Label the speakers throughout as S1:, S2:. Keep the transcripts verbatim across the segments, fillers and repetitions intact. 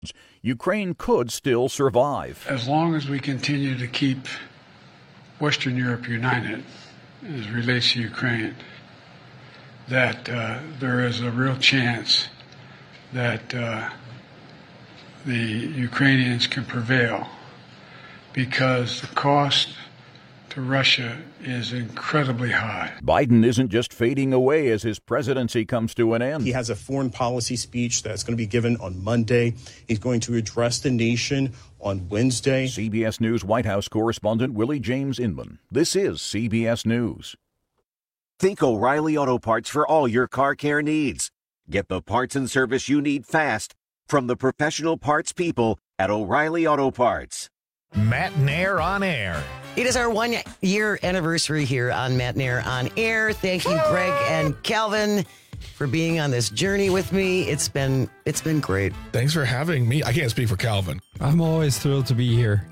S1: Ukraine could still survive.
S2: As long as we continue to keep Western Europe united as it relates to Ukraine, that uh, there is a real chance that uh, the Ukrainians can prevail, because the cost to Russia is incredibly high.
S1: Biden isn't just fading away as his presidency comes to an end.
S3: He has a foreign policy speech that's going to be given on Monday. He's going to address the nation on Wednesday.
S1: C B S News White House correspondent Willie James Inman. This is C B S News.
S4: Think O'Reilly Auto Parts for all your car care needs. Get the parts and service you need fast from the professional parts people at O'Reilly Auto Parts.
S5: Matt Nair on Air.
S6: It is our one-year anniversary here on Matt Nair on Air. Thank you, Greg and Calvin, for being on this journey with me. It's been it's been great.
S7: Thanks for having me. I can't speak for Calvin.
S8: I'm always thrilled to be here.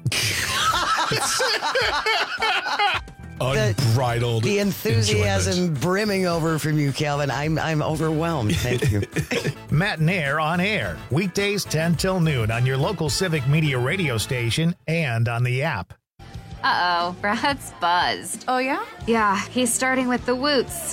S7: Unbridled.
S6: The, the enthusiasm
S7: enjoyment.
S6: brimming over from you, Calvin. I'm I'm overwhelmed. Thank you.
S5: Matt Nair on Air. Weekdays ten till noon on your local Civic Media radio station and on the app.
S9: Uh-oh, Brad's buzzed.
S10: Oh, yeah?
S9: Yeah, he's starting with the woots.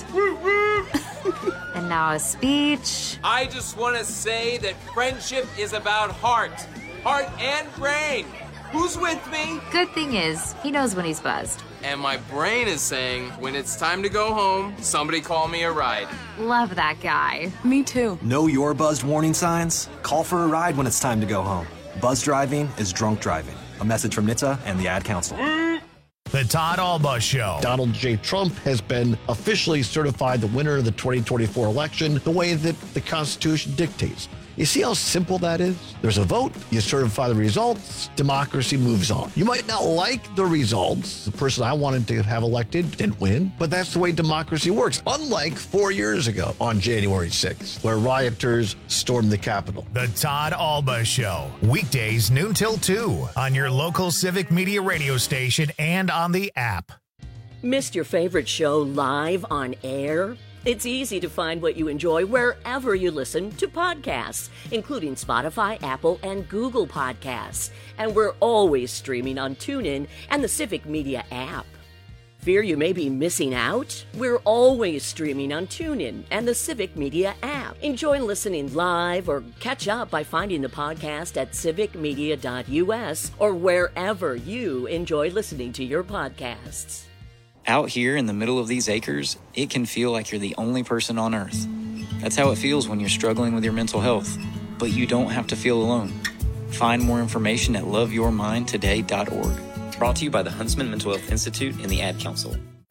S9: And now a speech.
S11: I just want to say that friendship is about heart. Heart and brain. Who's with me?
S9: Good thing is, he knows when he's buzzed.
S11: And my brain is saying, when it's time to go home, somebody call me a ride.
S9: Love that guy.
S10: Me too.
S12: Know your buzzed warning signs? Call for a ride when it's time to go home. Buzz driving is drunk driving. A message from N H T S A and the Ad Council.
S5: The Todd Alba Show.
S13: Donald J. Trump has been officially certified the winner of the twenty twenty-four election the way that the Constitution dictates. You see how simple that is? There's a vote, you certify the results, democracy moves on. You might not like the results. The person I wanted to have elected didn't win, but that's the way democracy works. Unlike four years ago on January sixth, where rioters stormed the Capitol.
S5: The Todd Alba Show. Weekdays noon till two on your local Civic Media radio station and on the app.
S14: Missed your favorite show live on air? It's easy to find what you enjoy wherever you listen to podcasts, including Spotify, Apple, and Google Podcasts. And we're always streaming on TuneIn and the Civic Media app. Fear you may be missing out? We're always streaming on TuneIn and the Civic Media app. Enjoy listening live or catch up by finding the podcast at civic media dot u s or wherever you enjoy listening to your podcasts.
S15: Out here in the middle of these acres, it can feel like you're the only person on Earth. That's how it feels when you're struggling with your mental health. But you don't have to feel alone. Find more information at love your mind today dot org. Brought to you by the Huntsman Mental Health Institute and the Ad Council.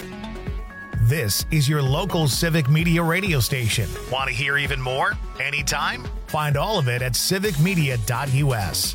S5: This is your local Civic Media radio station. Want to hear even more? Anytime? Find all of it at civic media dot u s.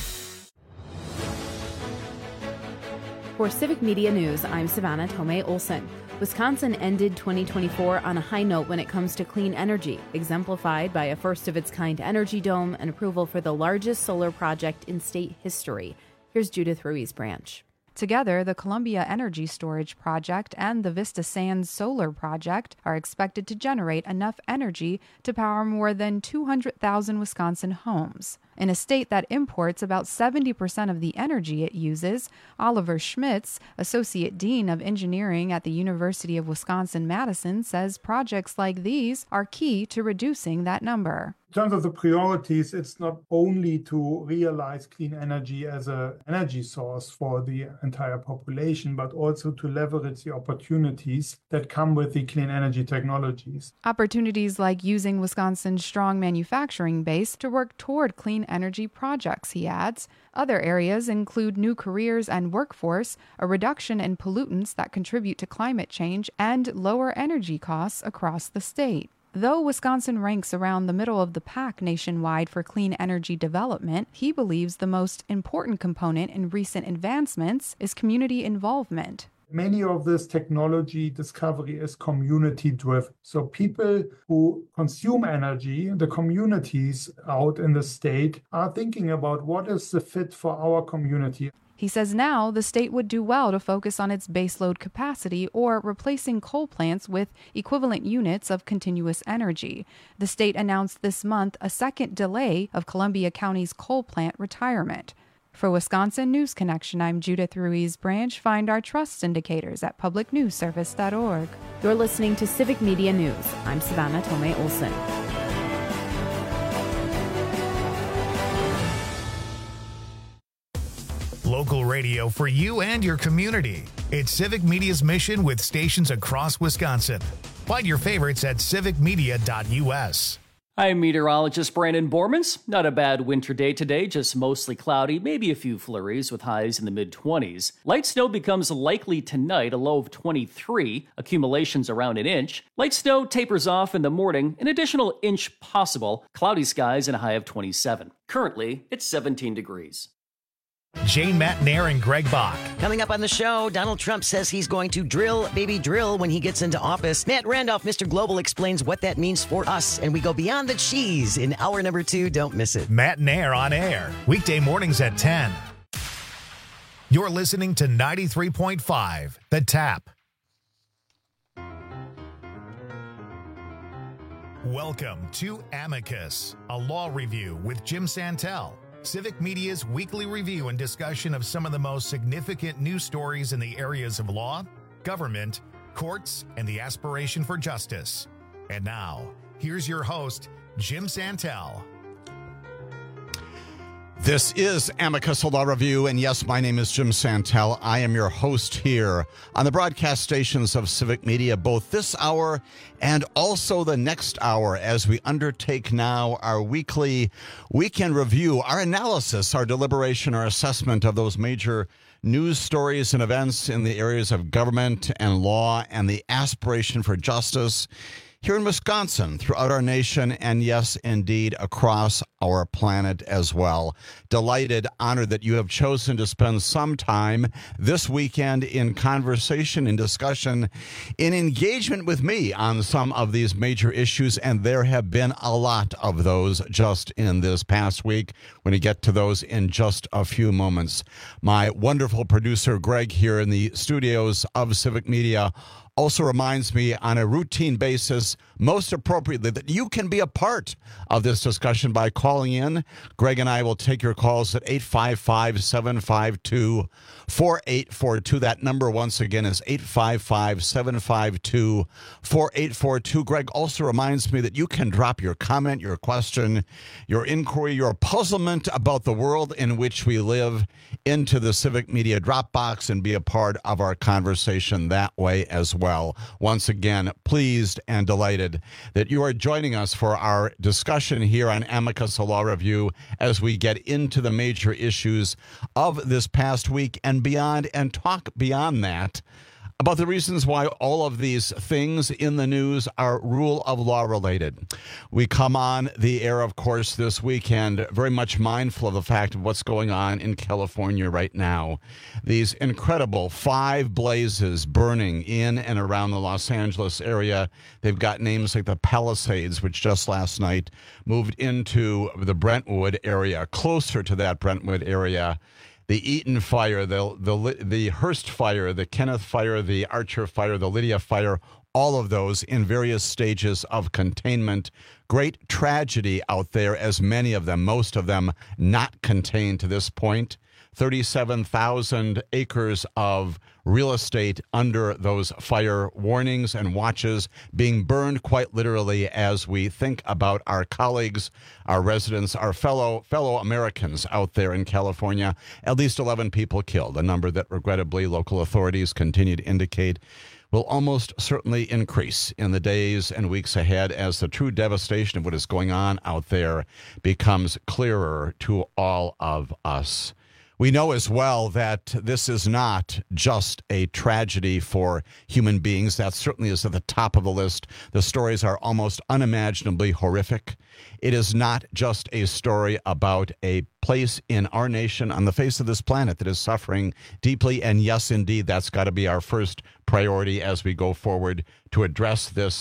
S16: For Civic Media News, I'm Savannah Tomei Olson. Wisconsin ended twenty twenty-four on a high note when it comes to clean energy, exemplified by a first-of-its-kind energy dome and approval for the largest solar project in state history. Here's Judith Ruiz-Branch.
S17: Together, the Columbia Energy Storage Project and the Vista Sands Solar Project are expected to generate enough energy to power more than two hundred thousand Wisconsin homes. In a state that imports about seventy percent of the energy it uses, Oliver Schmitz, Associate Dean of Engineering at the University of Wisconsin-Madison, says projects like these are key to reducing that number.
S18: In terms of the priorities, it's not only to realize clean energy as an energy source for the entire population, but also to leverage the opportunities that come with the clean energy technologies.
S17: Opportunities like using Wisconsin's strong manufacturing base to work toward clean energy projects, he adds. Other areas include new careers and workforce, a reduction in pollutants that contribute to climate change, and lower energy costs across the state. Though Wisconsin ranks around the middle of the pack nationwide for clean energy development, he believes the most important component in recent advancements is community involvement.
S18: Many of this technology discovery is community-driven. So people who consume energy, the communities out in the state, are thinking about what is the fit for our community.
S17: He says now the state would do well to focus on its baseload capacity or replacing coal plants with equivalent units of continuous energy. The state announced this month a second delay of Columbia County's coal plant retirement. For Wisconsin News Connection, I'm Judith Ruiz Branch. Find our trust indicators at public news service dot org.
S16: You're listening to Civic Media News. I'm Savannah Tomei Olson.
S5: Local radio for you and your community. It's Civic Media's mission with stations across Wisconsin. Find your favorites at civic media dot u s.
S10: I'm meteorologist Brandon Bormans. Not a bad winter day today, just mostly cloudy, maybe a few flurries with highs in the mid-twenties. Light snow becomes likely tonight, a low of twenty-three, accumulations around an inch. Light snow tapers off in the morning, an additional inch possible, cloudy skies and a high of twenty-seven. Currently, it's seventeen degrees.
S5: Jane Matnair and Greg Bach.
S6: Coming up on the show, Donald Trump says he's going to drill, baby, drill when he gets into office. Matt Randolph, Mister Global, explains what that means for us, and we go beyond the cheese in hour number two. Don't miss it.
S5: Matnair on air, weekday mornings at ten. You're listening to ninety-three point five, The Tap. Welcome to Amicus, a law review with Jim Santel. Civic Media's weekly review and discussion of some of the most significant news stories in the areas of law, government, courts, and the aspiration for justice. And now, here's your host, Jim Santel.
S19: This is Amicus Law Review, and yes, my name is Jim Santel. I am your host here on the broadcast stations of Civic Media, both this hour and also the next hour, as we undertake now our weekly weekend review, our analysis, our deliberation, our assessment of those major news stories and events in the areas of government and law and the aspiration for justice here in Wisconsin, throughout our nation, and yes, indeed, across our planet as well. Delighted, honored that you have chosen to spend some time this weekend in conversation, in discussion, in engagement with me on some of these major issues, and there have been a lot of those just in this past week. We're going to get to those in just a few moments. My wonderful producer, Greg, here in the studios of Civic Media, also reminds me on a routine basis, most appropriately, that you can be a part of this discussion by calling in. Greg and I will take your calls at eight five five, seven five two, four eight four two. That number, once again, is eight five five, seven five two, four eight four two. Greg also reminds me that you can drop your comment, your question, your inquiry, your puzzlement about the world in which we live into the Civic Media Dropbox and be a part of our conversation that way as well. Well, once again, pleased and delighted that you are joining us for our discussion here on Amicus Law Review as we get into the major issues of this past week and beyond, and talk beyond that about the reasons why all of these things in the news are rule of law related. We come on the air, of course, this weekend, very much mindful of the fact of what's going on in California right now. These incredible five blazes burning in and around the Los Angeles area. They've got names like the Palisades, which just last night moved into the Brentwood area, closer to that Brentwood area. The Eaton fire, the, the the Hearst fire, the Kenneth fire, the Archer fire, the Lydia fire, all of those in various stages of containment. Great tragedy out there, as many of them, most of them, not contained to this point. thirty-seven thousand acres of real estate under those fire warnings and watches being burned quite literally as we think about our colleagues, our residents, our fellow fellow Americans out there in California. At least eleven people killed, a number that regrettably local authorities continue to indicate will almost certainly increase in the days and weeks ahead as the true devastation of what is going on out there becomes clearer to all of us. We know as well that this is not just a tragedy for human beings. That certainly is at the top of the list. The stories are almost unimaginably horrific. It is not just a story about a place in our nation on the face of this planet that is suffering deeply. And yes, indeed, that's got to be our first priority as we go forward to address this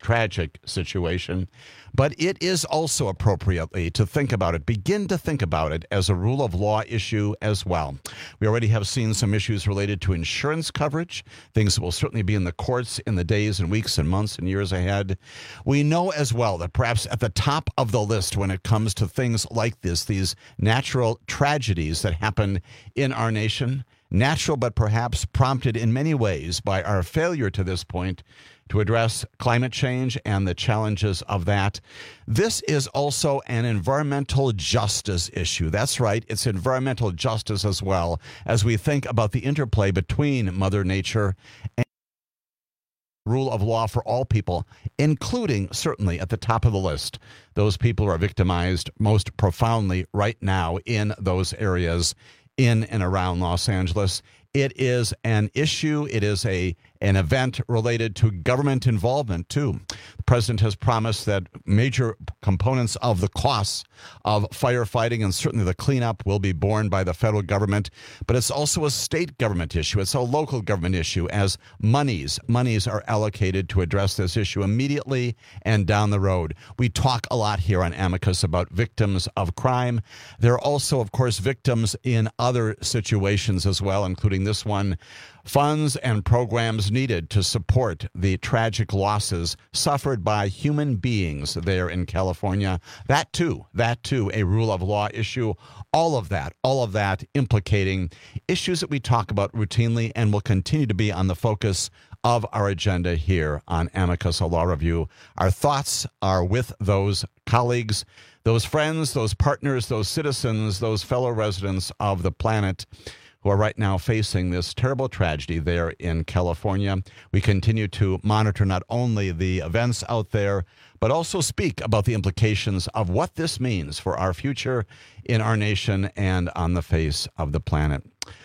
S19: tragic situation. But it is also appropriately to think about it, begin to think about it as a rule of law issue as well. We already have seen some issues related to insurance coverage, things that will certainly be in the courts in the days and weeks and months and years ahead. We know as well that perhaps at the top of the list when it comes to things like this, these natural tragedies that happen in our nation, natural but perhaps prompted in many ways by our failure to this point to address climate change and the challenges of that. This is also an environmental justice issue. That's right. It's environmental justice as well as we think about the interplay between Mother Nature and rule of law for all people, including certainly at the top of the list, those people who are victimized most profoundly right now in those areas in and around Los Angeles. It is an issue. It is a an event related to government involvement, too. The president has promised that major components of the costs of firefighting and certainly the cleanup will be borne by the federal government. But it's also a state government issue. It's a local government issue as monies, monies are allocated to address this issue immediately and down the road. We talk a lot here on Amicus about victims of crime. There are also, of course, victims in other situations as well, including this one. Funds and programs needed to support the tragic losses suffered by human beings there in California. That too, that too, a rule of law issue. All of that, all of that implicating issues that we talk about routinely and will continue to be on the focus of our agenda here on Amicus, a Law Review. Our thoughts are with those colleagues, those friends, those partners, those citizens, those fellow residents of the planet who are right now facing this terrible tragedy there in California. We continue to monitor not only the events out there, but also speak about the implications of what this means for our future in our nation and on the face of the planet.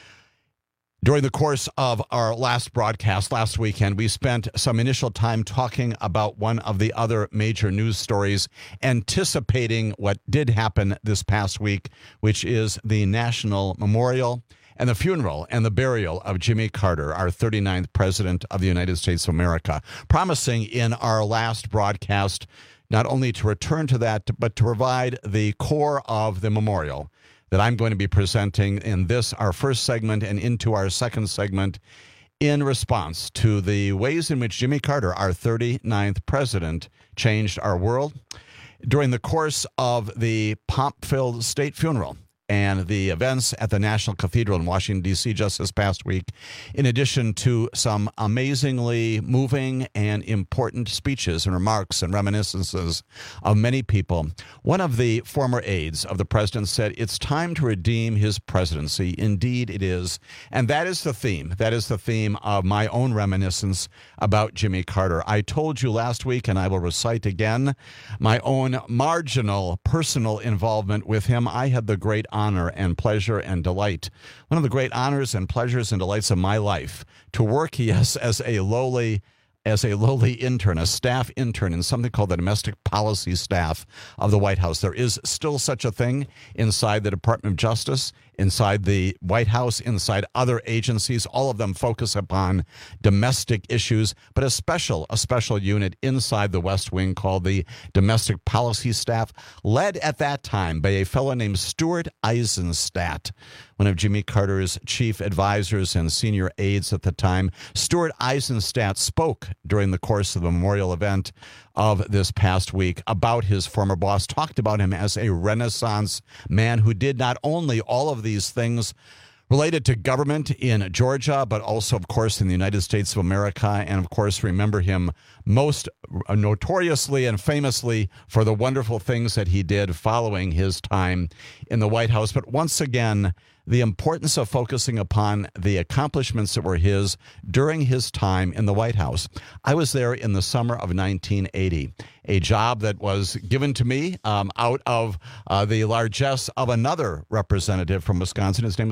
S19: During the course of our last broadcast last weekend, we spent some initial time talking about one of the other major news stories, anticipating what did happen this past week, which is the National Memorial and the funeral and the burial of Jimmy Carter, our thirty-ninth president of the United States of America, promising in our last broadcast not only to return to that, but to provide the core of the memorial that I'm going to be presenting in this, our first segment, and into our second segment in response to the ways in which Jimmy Carter, our thirty-ninth president, changed our world. During the course of the pomp-filled state funeral and the events at the National Cathedral in Washington, D C just this past week, in addition to some amazingly moving and important speeches and remarks and reminiscences of many people, one of the former aides of the president said, "It's time to redeem his presidency." Indeed, it is. And that is the theme. That is the theme of my own reminiscence about Jimmy Carter. I told you last week, and I will recite again, my own marginal personal involvement with him. I had the great honor and pleasure and delight, one of the great honors and pleasures and delights of my life, to work, yes, as a lowly as a lowly intern, a staff intern in something called the domestic policy staff of the White House. There is still such a thing inside the Department of Justice, inside the White House, inside other agencies. All of them focus upon domestic issues, but a special, a special unit inside the West Wing called the Domestic Policy Staff, led at that time by a fellow named Stuart Eizenstat, one of Jimmy Carter's chief advisors and senior aides at the time. Stuart Eizenstat spoke during the course of the memorial event of this past week about his former boss, talked about him as a Renaissance man who did not only all of these things related to government in Georgia, but also, of course, in the United States of America. And, of course, remember him most notoriously and famously for the wonderful things that he did following his time in the White House. But once again, the importance of focusing upon the accomplishments that were his during his time in the White House. I was there in the summer of nineteen eighty, a job that was given to me um, out of uh, the largesse of another representative from Wisconsin. His name was Clement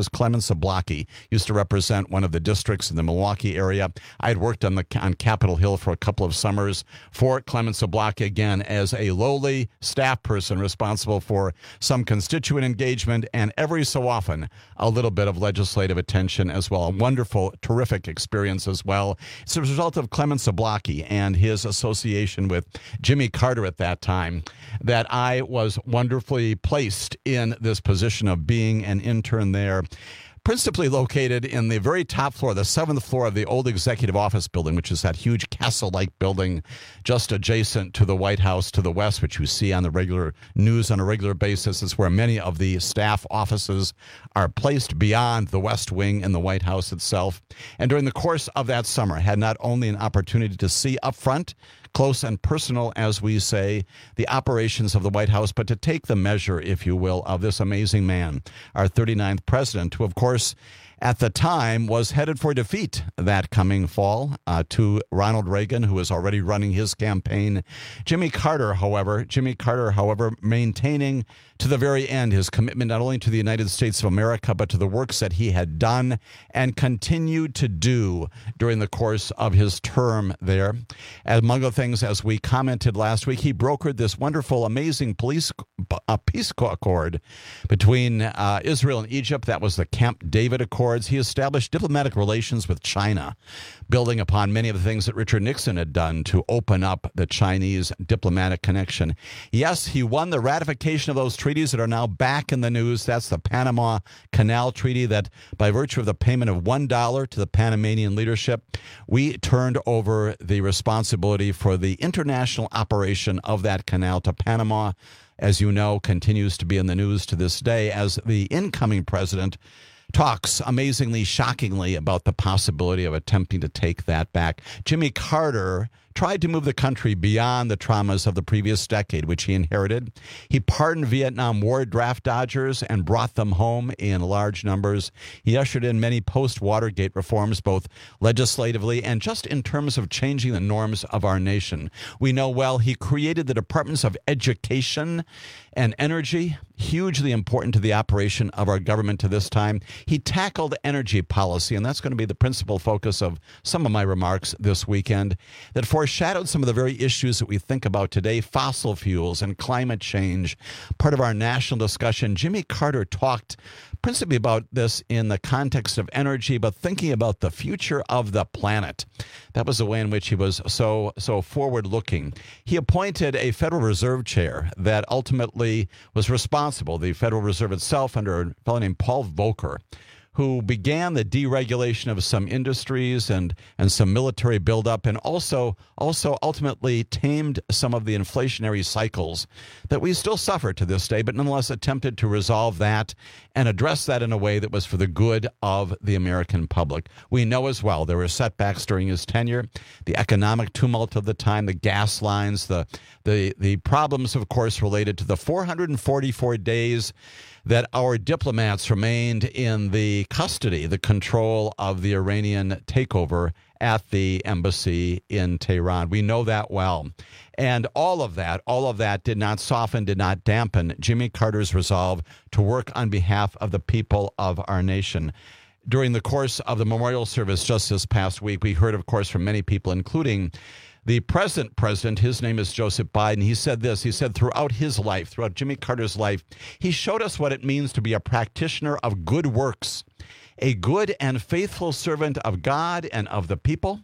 S19: Zablocki. Used to represent one of the districts in the Milwaukee area. I had worked on the on Capitol Hill for a couple of summers for Clement Zablocki, again, as a lowly staff person responsible for some constituent engagement and every so often a little bit of legislative attention as well. A wonderful, terrific experience as well. It's a result of Clement Zablocki and his association with Jimmy Carter at that time that I was wonderfully placed in this position of being an intern there, principally located in the very top floor, the seventh floor of the old executive office building, which is that huge castle-like building just adjacent to the White House to the west, which you see on the regular news on a regular basis. It's where many of the staff offices are placed beyond the West Wing and the White House itself. And during the course of that summer, I had not only an opportunity to see up front, close and personal, as we say, the operations of the White House, but to take the measure, if you will, of this amazing man, our thirty-ninth president, who, of course, at the time was headed for defeat that coming fall uh, to Ronald Reagan, who was already running his campaign. Jimmy Carter, however, Jimmy Carter, however, maintaining to the very end his commitment not only to the United States of America, but to the works that he had done and continued to do during the course of his term there. Among other things, as we commented last week, he brokered this wonderful, amazing police, uh, peace accord between uh, Israel and Egypt. That was the Camp David Accords. He established diplomatic relations with China, building upon many of the things that Richard Nixon had done to open up the Chinese diplomatic connection. Yes, he won the ratification of those treaties that are now back in the news. That's the Panama Canal Treaty that, by virtue of the payment of one dollar to the Panamanian leadership, we turned over the responsibility for the international operation of that canal to Panama. As you know, continues to be in the news to this day as the incoming president talks amazingly, shockingly about the possibility of attempting to take that back. Jimmy Carter tried to move the country beyond the traumas of the previous decade, which he inherited. He pardoned Vietnam War draft dodgers and brought them home in large numbers. He ushered in many post-Watergate reforms, both legislatively and just in terms of changing the norms of our nation. We know well he created the Departments of Education and Energy, hugely important to the operation of our government to this time. He tackled energy policy, and that's going to be the principal focus of some of my remarks this weekend, that foreshadowed some of the very issues that we think about today, fossil fuels and climate change, part of our national discussion. Jimmy Carter talked principally about this in the context of energy, but thinking about the future of the planet. That was the way in which he was so so forward-looking. He appointed a Federal Reserve chair that ultimately was responsible, the Federal Reserve itself, under a fellow named Paul Volcker, who began the deregulation of some industries and, and some military buildup, and also, also ultimately tamed some of the inflationary cycles that we still suffer to this day, but nonetheless attempted to resolve that and address that in a way that was for the good of the American public. We know as well there were setbacks during his tenure, the economic tumult of the time, the gas lines, the, the, the problems, of course, related to the four hundred forty-four days that our diplomats remained in the custody, the control of the Iranian takeover at the embassy in Tehran. We know that well. And all of that, all of that did not soften, did not dampen Jimmy Carter's resolve to work on behalf of the people of our nation. During the course of the memorial service just this past week, we heard, of course, from many people, including the present president. His name is Joseph Biden. He said this. He said throughout his life, throughout Jimmy Carter's life, he showed us what it means to be a practitioner of good works, a good and faithful servant of God and of the people.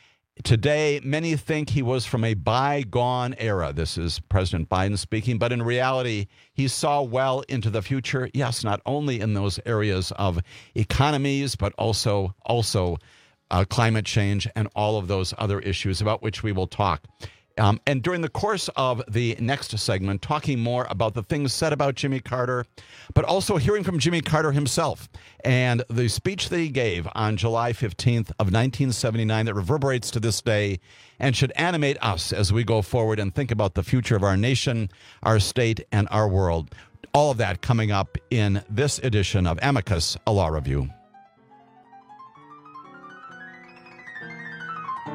S19: Today, many think he was from a bygone era. This is President Biden speaking, but in reality, he saw well into the future. Yes, not only in those areas of economies, but also also Uh, climate change and all of those other issues about which we will talk. Um, and during the course of the next segment, talking more about the things said about Jimmy Carter, but also hearing from Jimmy Carter himself and the speech that he gave on July fifteenth of nineteen seventy-nine that reverberates to this day and should animate us as we go forward and think about the future of our nation, our state, and our world. All of that coming up in this edition of Amicus, a Law Review.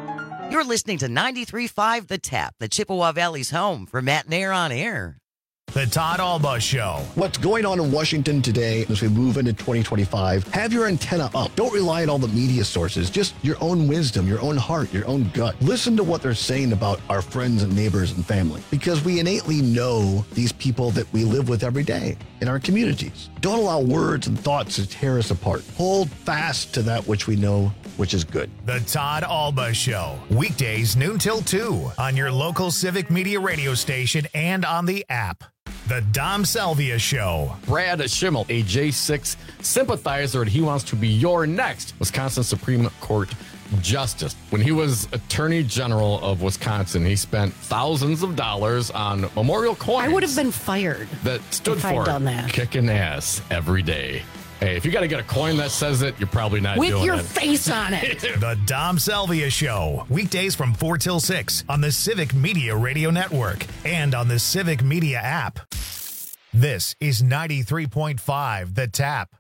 S6: You're listening to ninety-three point five The Tap, the Chippewa Valley's home for Matt and Air on Air.
S5: The Todd Alba Show.
S13: What's going on in Washington today as we move into twenty twenty-five? Have your antenna up. Don't rely on all the media sources. Just your own wisdom, your own heart, your own gut. Listen to what they're saying about our friends and neighbors and family, because we innately know these people that we live with every day in our communities. Don't allow words and thoughts to tear us apart. Hold fast to that which we know, which is good.
S5: The Todd Alba Show. Weekdays noon till two on your local Civic Media radio station and on the app. The Dom Salvia Show.
S20: Brad Schimmel, a J six sympathizer, and he wants to be your next Wisconsin Supreme Court Justice. When he was Attorney General of Wisconsin, he spent thousands of dollars on memorial coins.
S21: I would have been fired
S20: that stood
S21: if
S20: for
S21: I'd done that.
S20: Kicking ass every day. Hey, if you got to get a coin that says it, you're probably not
S21: With
S20: doing
S21: your
S20: it.
S21: face on it.
S5: The Dom Salvia Show. Weekdays from four till six on the Civic Media Radio Network and on the Civic Media app. This is ninety-three point five The Tap.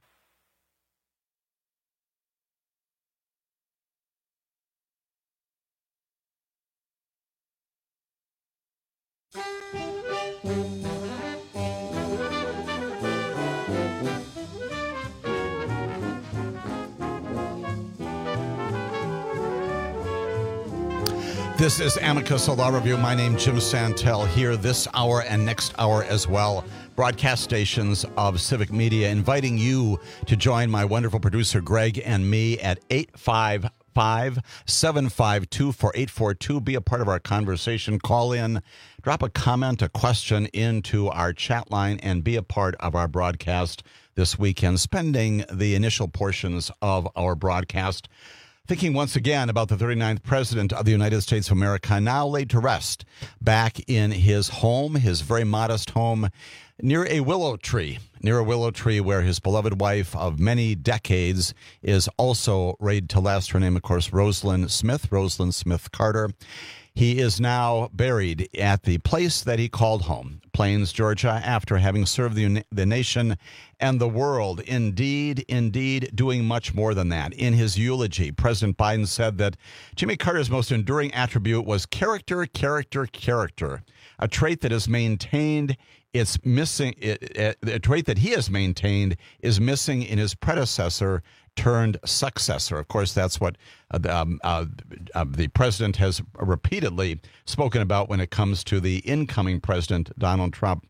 S19: This is Amicus Law Review. My name is Jim Santel here this hour and next hour as well. Broadcast stations of Civic Media inviting you to join my wonderful producer Greg and me at eight five five, seven five two, four eight four two. Be a part of our conversation. Call in, drop a comment, a question into our chat line, and be a part of our broadcast this weekend, spending the initial portions of our broadcast thinking once again about the thirty-ninth President of the United States of America, now laid to rest back in his home, his very modest home, near a willow tree, near a willow tree where his beloved wife of many decades is also laid to rest. Her name, of course, Rosalind Smith, Rosalind Smith Carter. He is now buried at the place that he called home, Plains, Georgia, after having served the, the nation and the world. Indeed, indeed, doing much more than that. In his eulogy, President Biden said that Jimmy Carter's most enduring attribute was character, character, character, a trait that is maintained. It's missing. It, it, a trait that he has maintained is missing in his predecessor turned successor. Of course, that's what uh, um, uh, uh, the president has repeatedly spoken about when it comes to the incoming president, Donald Trump.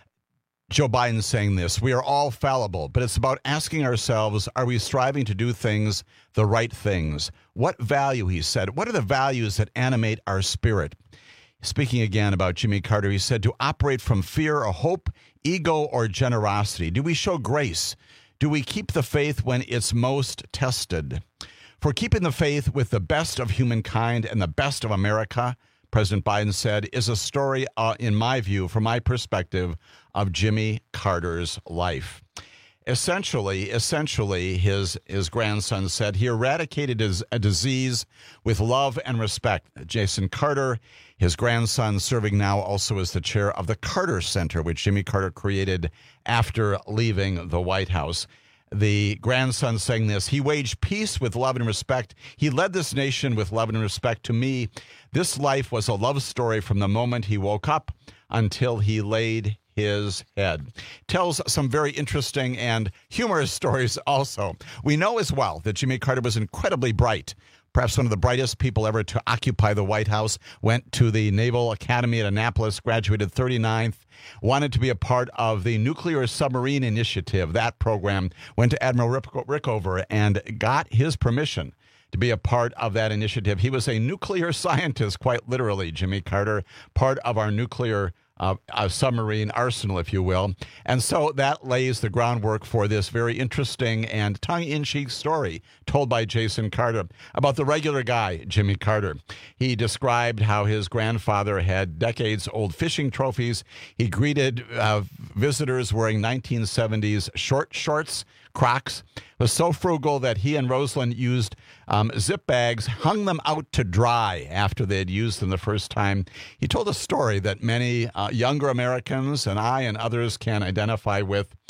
S19: Joe Biden saying this: we are all fallible, but it's about asking ourselves, are we striving to do things, the right things? What value, he said, what are the values that animate our spirit? Speaking again about Jimmy Carter, he said, to operate from fear or hope, ego or generosity. Do we show grace? Do we keep the faith when it's most tested? For keeping the faith with the best of humankind and the best of America, President Biden said, is a story, uh, in my view, from my perspective, of Jimmy Carter's life. Essentially, essentially, his his grandson said he eradicated his, a disease with love and respect. Jason Carter, his grandson, serving now also as the chair of the Carter Center, which Jimmy Carter created after leaving the White House. The grandson saying this: he waged peace with love and respect. He led this nation with love and respect. To me, this life was a love story from the moment he woke up until he laid his head. Tells some very interesting and humorous stories also. We know as well that Jimmy Carter was incredibly bright. Perhaps one of the brightest people ever to occupy the White House. Went to the Naval Academy at Annapolis, graduated thirty-ninth, wanted to be a part of the Nuclear Submarine Initiative. That program, went to Admiral Rickover and got his permission to be a part of that initiative. He was a nuclear scientist, quite literally, Jimmy Carter, part of our nuclear Uh, a submarine arsenal, if you will. And so that lays the groundwork for this very interesting and tongue-in-cheek story told by Jason Carter about the regular guy, Jimmy Carter. He described how his grandfather had decades-old fishing trophies. He greeted uh, visitors wearing nineteen seventies short shorts, Crocs. Was so frugal that he and Rosalind used um, zip bags, hung them out to dry after they had used them the first time. He told a story that many uh, younger Americans and I and others can identify with.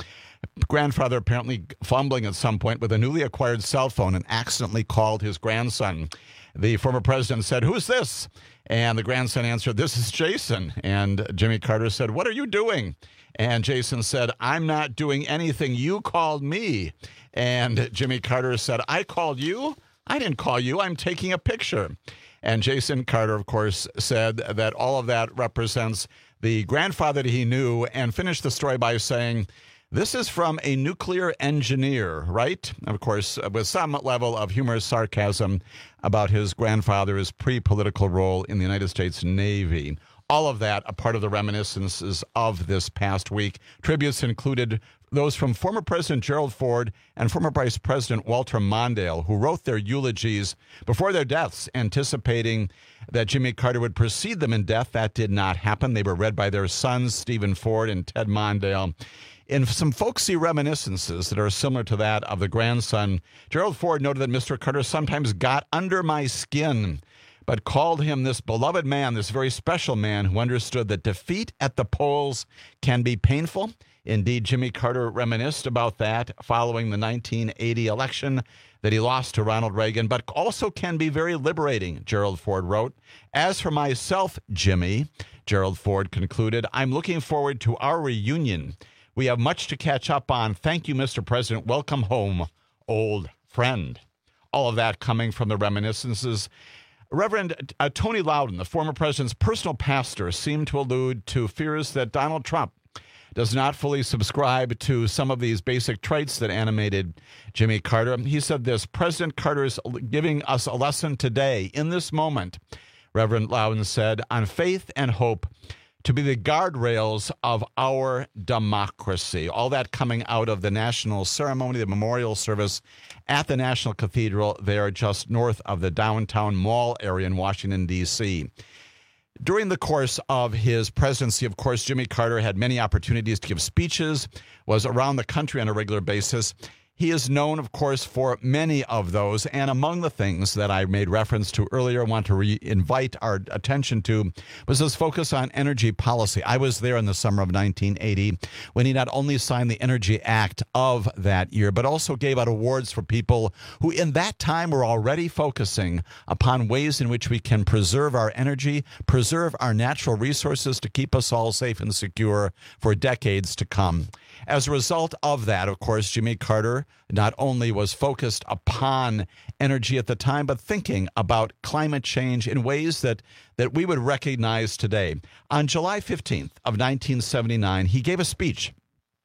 S19: Grandfather apparently fumbling at some point with a newly acquired cell phone and accidentally called his grandson. The former president said, "Who's this?" And the grandson answered, "This is Jason." And Jimmy Carter said, "What are you doing?" And Jason said, "I'm not doing anything. You called me." And Jimmy Carter said, "I called you? I didn't call you. I'm taking a picture." And Jason Carter, of course, said that all of that represents the grandfather that he knew, and finished the story by saying, "This is from a nuclear engineer," right? Of course, with some level of humorous sarcasm about his grandfather's pre-political role in the United States Navy. All of that a part of the reminiscences of this past week. Tributes included those from former President Gerald Ford and former Vice President Walter Mondale, who wrote their eulogies before their deaths, anticipating that Jimmy Carter would precede them in death. That did not happen. They were read by their sons, Stephen Ford and Ted Mondale. In some folksy reminiscences that are similar to that of the grandson, Gerald Ford noted that Mister Carter sometimes got under my skin, but called him this beloved man, this very special man who understood that defeat at the polls can be painful. Indeed, Jimmy Carter reminisced about that following the nineteen eighty election that he lost to Ronald Reagan, but also can be very liberating, Gerald Ford wrote. "As for myself, Jimmy," Gerald Ford concluded, "I'm looking forward to our reunion. We have much to catch up on. Thank you, Mister President. Welcome home, old friend." All of that coming from the reminiscences. Reverend uh, Tony Loudon, the former president's personal pastor, seemed to allude to fears that Donald Trump does not fully subscribe to some of these basic traits that animated Jimmy Carter. He said this: "President Carter is giving us a lesson today, in this moment," Reverend Loudon said, "on faith and hope to be the guardrails of our democracy." All that coming out of the national ceremony, the memorial service at the National Cathedral there just north of the downtown mall area in Washington, D C During the course of his presidency, of course, Jimmy Carter had many opportunities to give speeches, was around the country on a regular basis. He is known, of course, for many of those, and among the things that I made reference to earlier, I want to re- invite our attention to, was his focus on energy policy. I was there in the summer of nineteen eighty when he not only signed the Energy Act of that year, but also gave out awards for people who in that time were already focusing upon ways in which we can preserve our energy, preserve our natural resources to keep us all safe and secure for decades to come. As a result of that, of course, Jimmy Carter not only was focused upon energy at the time, but thinking about climate change in ways that, that we would recognize today. On July fifteenth of nineteen seventy-nine, he gave a speech,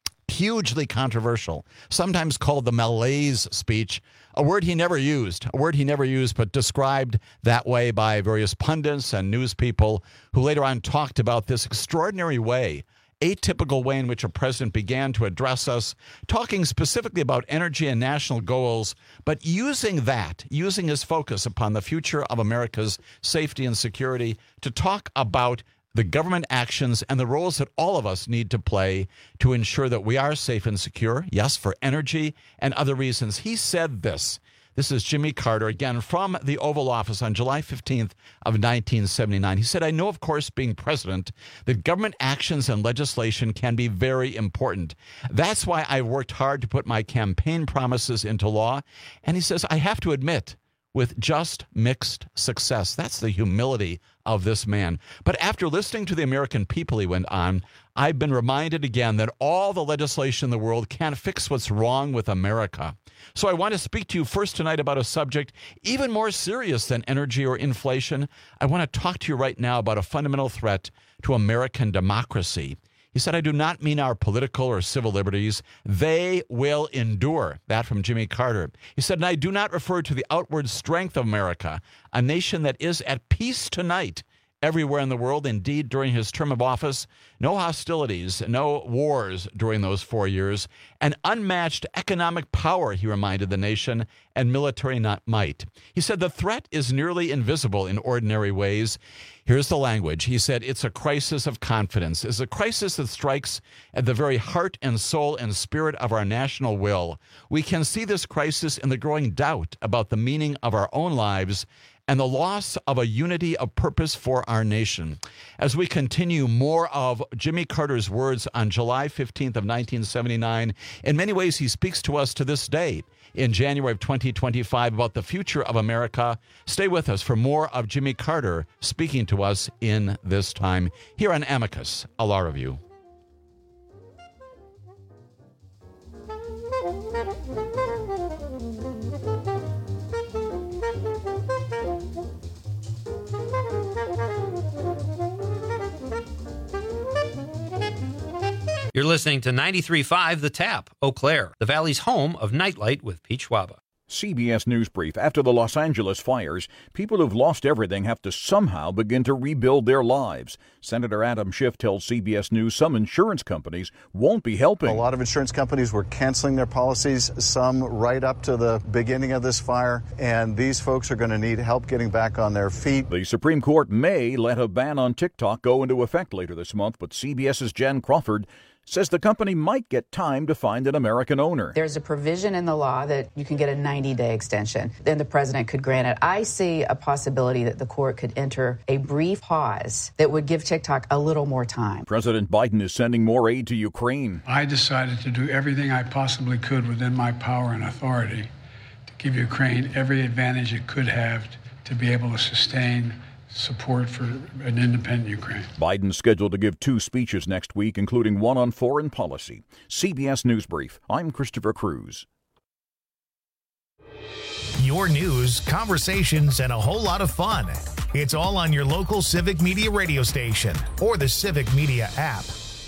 S19: hugely controversial, sometimes called the malaise speech, a word he never used, a word he never used, but described that way by various pundits and news people who later on talked about this extraordinary way, atypical way in which a president began to address us, talking specifically about energy and national goals, but using that, using his focus upon the future of America's safety and security to talk about the government actions and the roles that all of us need to play to ensure that we are safe and secure, yes, for energy and other reasons. He said this. This is Jimmy Carter, again, from the Oval Office on July fifteenth of nineteen seventy-nine. He said, "I know, of course, being president, that government actions and legislation can be very important. That's why I worked hard to put my campaign promises into law." And he says, "I have to admit, with just mixed success." That's the humility of this man. But after listening to the American people, he went on, "I've been reminded again that all the legislation in the world can't fix what's wrong with America. So I want to speak to you first tonight about a subject even more serious than energy or inflation. I want to talk to you right now about a fundamental threat to American democracy." He said, "I do not mean our political or civil liberties. They will endure." That from Jimmy Carter. He said, "And I do not refer to the outward strength of America, a nation that is at peace tonight everywhere in the world." Indeed, during his term of office, no hostilities, no wars during those four years, an unmatched economic power, he reminded the nation, and military not might. He said the threat is nearly invisible in ordinary ways. Here's the language. He said, "It's a crisis of confidence. It's a crisis that strikes at the very heart and soul and spirit of our national will. We can see this crisis in the growing doubt about the meaning of our own lives and the loss of a unity of purpose for our nation. As we continue more of Jimmy Carter's words on July fifteenth of nineteen seventy-nine, in many ways he speaks to us to this day in January of twenty twenty-five about the future of America. Stay with us for more of Jimmy Carter speaking to us in this time here on Amicus, a Law Review.
S21: You're listening to ninety-three point five The Tap, Eau Claire, the Valley's home of Nightlight with Pete Schwaba.
S1: C B S News Brief. After the Los Angeles fires, people who've lost everything have to somehow begin to rebuild their lives. Senator Adam Schiff tells C B S News some insurance companies won't be helping.
S22: A lot of insurance companies were canceling their policies, some right up to the beginning of this fire, and these folks are going to need help getting back on their feet.
S1: The Supreme Court may let a ban on TikTok go into effect later this month, but CBS's Jen Crawford says the company might get time to find an American owner.
S23: There's a provision in the law that you can get a ninety-day extension. Then the president could grant it. I see a possibility that the court could enter a brief pause that would give TikTok a little more time.
S1: President Biden is sending more aid to Ukraine.
S2: I decided to do everything I possibly could within my power and authority to give Ukraine every advantage it could have to be able to sustain support for an independent Ukraine.
S1: Biden's scheduled to give two speeches next week, including one on foreign policy. C B S News Brief. I'm Christopher Cruz.
S5: Your news, conversations, and a whole lot of fun. It's all on your local Civic Media radio station or the Civic Media app.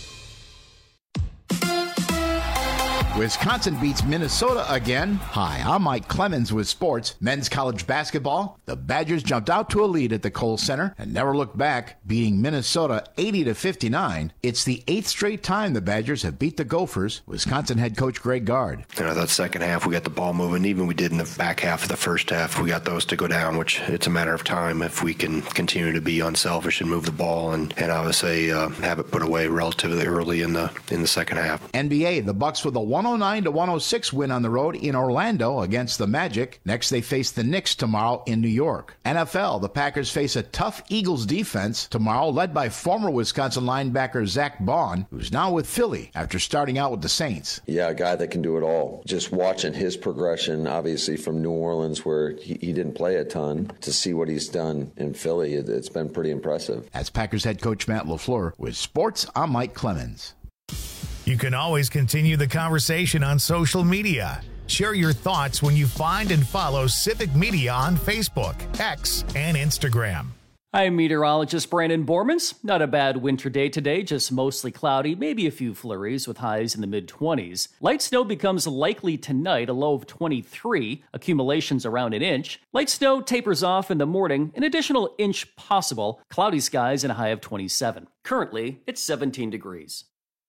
S24: Wisconsin beats Minnesota again. Hi, I'm Mike Clemens with sports. Men's college basketball. The Badgers jumped out to a lead at the Kohl Center and never looked back, beating Minnesota eighty to fifty-nine. It's the eighth straight time the Badgers have beat the Gophers. Wisconsin head coach Greg Gard.
S25: You know, that second half, we got the ball moving. Even we did in the back half of the first half, we got those to go down, which it's a matter of time if we can continue to be unselfish and move the ball and, and obviously uh, have it put away relatively early in the in the second half.
S24: N B A, the Bucks with a one oh nine to one oh six win on the road in Orlando against the Magic. Next, they face the Knicks tomorrow in New York. N F L, the Packers face a tough Eagles defense tomorrow, led by former Wisconsin linebacker Zach Baun, who's now with Philly after starting out with the Saints.
S26: Yeah, a guy that can do it all. Just watching his progression, obviously from New Orleans, where he, he didn't play a ton, to see what he's done in Philly, it, it's been pretty impressive.
S24: That's Packers head coach Matt LaFleur. With sports, I'm Mike Clemens.
S5: You can always continue the conversation on social media. Share your thoughts when you find and follow Civic Media on Facebook, X, and Instagram.
S10: I'm meteorologist Brandon Bormans. Not a bad winter day today, just mostly cloudy, maybe a few flurries with highs in the mid-twenties. Light snow becomes likely tonight, a low of twenty-three, accumulations around an inch. Light snow tapers off in the morning, an additional inch possible, cloudy skies and a high of twenty-seven. Currently, it's seventeen degrees.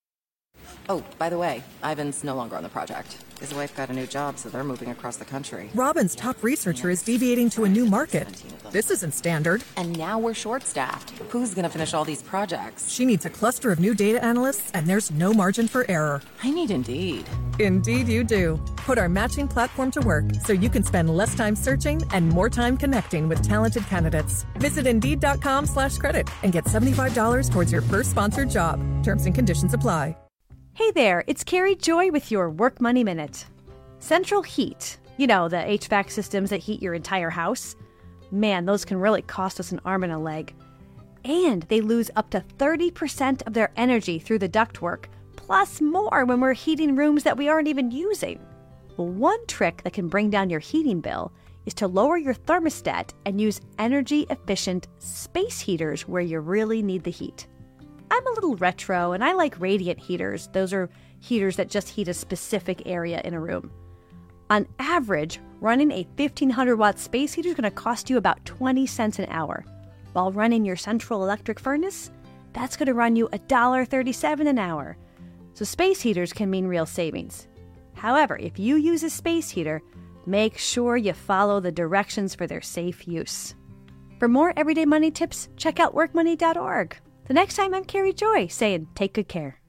S27: Oh, by the way, Ivan's no longer on the project. His wife got a new job, so they're moving across the country.
S28: Robin's top researcher is deviating to a new market. This isn't standard.
S27: And now we're short-staffed. Who's going to finish all these projects?
S28: She needs a cluster of new data analysts, and there's no margin for error.
S27: I need Indeed.
S28: Indeed you do. Put our matching platform to work so you can spend less time searching and more time connecting with talented candidates. Visit Indeed.com slash credit and get seventy-five dollars towards your first sponsored job. Terms and conditions apply.
S29: Hey there, it's Carrie Joy with your Work Money Minute. Central Heat, you know, the H V A C systems that heat your entire house. Man, those can really cost us an arm and a leg. And they lose up to thirty percent of their energy through the ductwork, plus more when we're heating rooms that we aren't even using. Well, one trick that can bring down your heating bill is to lower your thermostat and use energy-efficient space heaters where you really need the heat. I'm a little retro, and I like radiant heaters. Those are heaters that just heat a specific area in a room. On average, running a fifteen hundred watt space heater is going to cost you about twenty cents an hour. While running your central electric furnace, that's going to run you one dollar thirty-seven an hour. So space heaters can mean real savings. However, if you use a space heater, make sure you follow the directions for their safe use. For more everyday money tips, check out work money dot org. The next time, I'm Carrie Joy saying, take good care.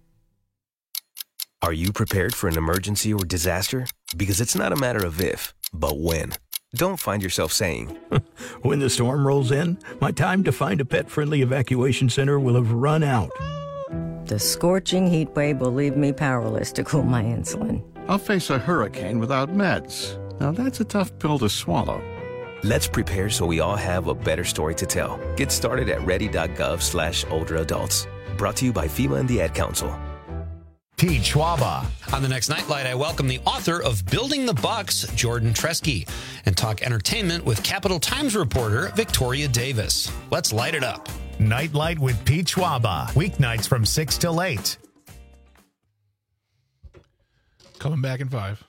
S30: Are you prepared for an emergency or disaster? Because it's not a matter of if, but when.
S3: don't find yourself saying,
S4: when the storm rolls in, my time to find a pet-friendly evacuation center will have run out.
S7: The scorching heat wave will leave me powerless to cool my insulin.
S8: I'll face a hurricane without meds. Now that's a tough pill to swallow.
S3: Let's prepare so we all have a better story to tell. Get started at ready.gov slash older adults. Brought to you by FEMA and the Ad Council.
S5: Pete Schwaba.
S21: On the next Nightlight, I welcome the author of Building the Bucks, Jordan Tresky, and talk entertainment with Capital Times reporter Victoria Davis. Let's light it up.
S5: Nightlight with Pete Schwaba. Weeknights from six till eight.
S9: Coming back in five.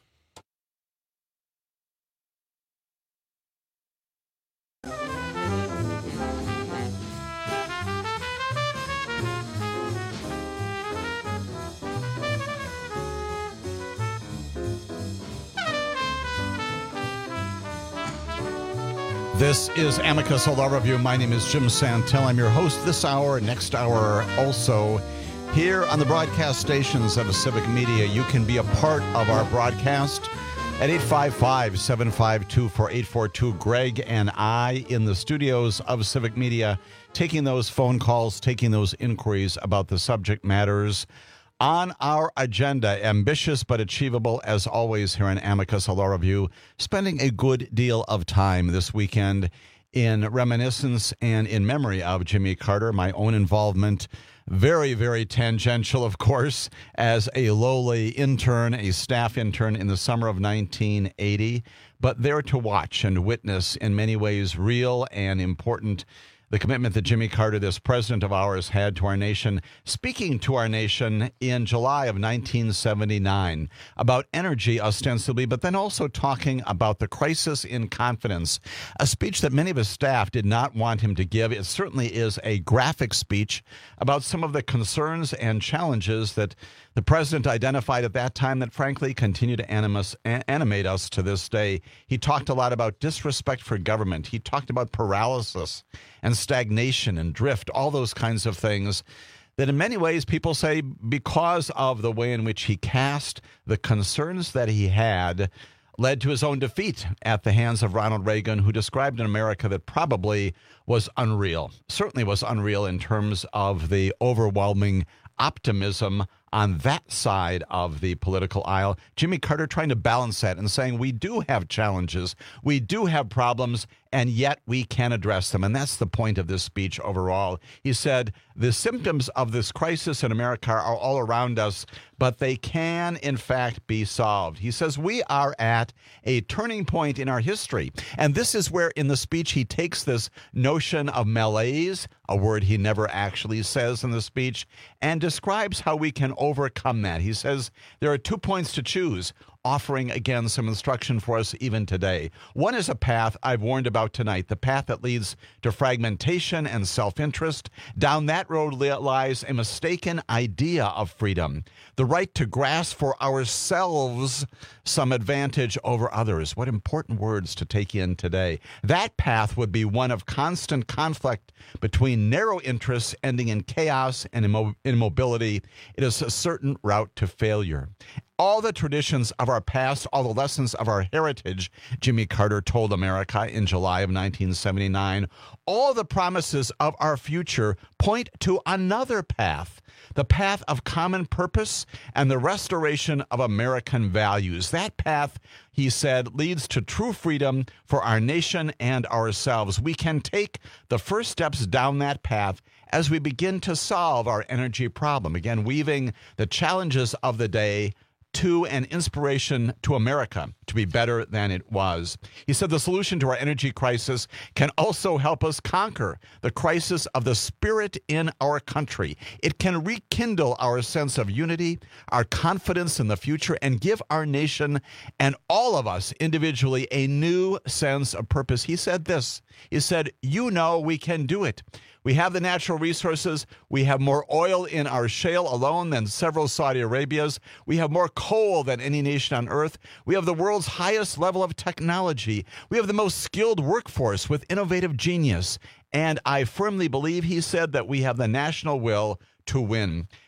S19: This is Amicus Law Review. My name is Jim Santel. I'm your host this hour, next hour also. Here on the broadcast stations of Civic Media, you can be a part of our broadcast at eight five five, seven five two, four eight four two. Greg and I in the studios of Civic Media, taking those phone calls, taking those inquiries about the subject matters on our agenda. Ambitious but achievable, as always, here on Amicus Law Review. Spending a good deal of time this weekend in reminiscence and in memory of Jimmy Carter. My own involvement, very, very tangential, of course, as a lowly intern, a staff intern in the summer of nineteen eighty, but there to watch and witness, in many ways real and important, the commitment that Jimmy Carter, this president of ours, had to our nation, speaking to our nation in July of nineteen seventy-nine about energy, ostensibly, but then also talking about the crisis in confidence, a speech that many of his staff did not want him to give. It certainly is a graphic speech about some of the concerns and challenges that the president identified at that time that, frankly, continue to animus, animate us to this day. He talked a lot about disrespect for government. He talked about paralysis and stagnation and drift, all those kinds of things that in many ways people say because of the way in which he cast the concerns that he had led to his own defeat at the hands of Ronald Reagan, who described an America that probably was unreal, certainly was unreal in terms of the overwhelming optimism on that side of the political aisle. Jimmy Carter trying to balance that and saying we do have challenges, we do have problems, and yet we can address them. And that's the point of this speech overall. He said the symptoms of this crisis in America are all around us, but they can, in fact, be solved. He says we are at a turning point in our history. And this is where, in the speech, he takes this notion of malaise, a word he never actually says in the speech, and describes how we can overcome that. He says there are two points to choose, offering, again, some instruction for us even today. One is a path I've warned about tonight, the path that leads to fragmentation and self-interest. Down that road lies a mistaken idea of freedom, the right to grasp for ourselves some advantage over others. What important words to take in today. That path would be one of constant conflict between narrow interests ending in chaos and immo- immobility. It is a certain route to failure. All the traditions of our past, all the lessons of our heritage, Jimmy Carter told America in July of nineteen seventy-nine, all the promises of our future point to another path, the path of common purpose and the restoration of American values. That path, he said, leads to true freedom for our nation and ourselves. We can take the first steps down that path as we begin to solve our energy problem. Again, weaving the challenges of the day to an inspiration to America to be better than it was. He said the solution to our energy crisis can also help us conquer the crisis of the spirit in our country. It can rekindle our sense of unity, our confidence in the future, and give our nation and all of us individually a new sense of purpose. He said this. He said, you know we can do it. We have the natural resources. We have more oil in our shale alone than several Saudi Arabias. We have more coal than any nation on earth. We have the world's highest level of technology. We have the most skilled workforce with innovative genius. And I firmly believe, he said, that we have the national will to win.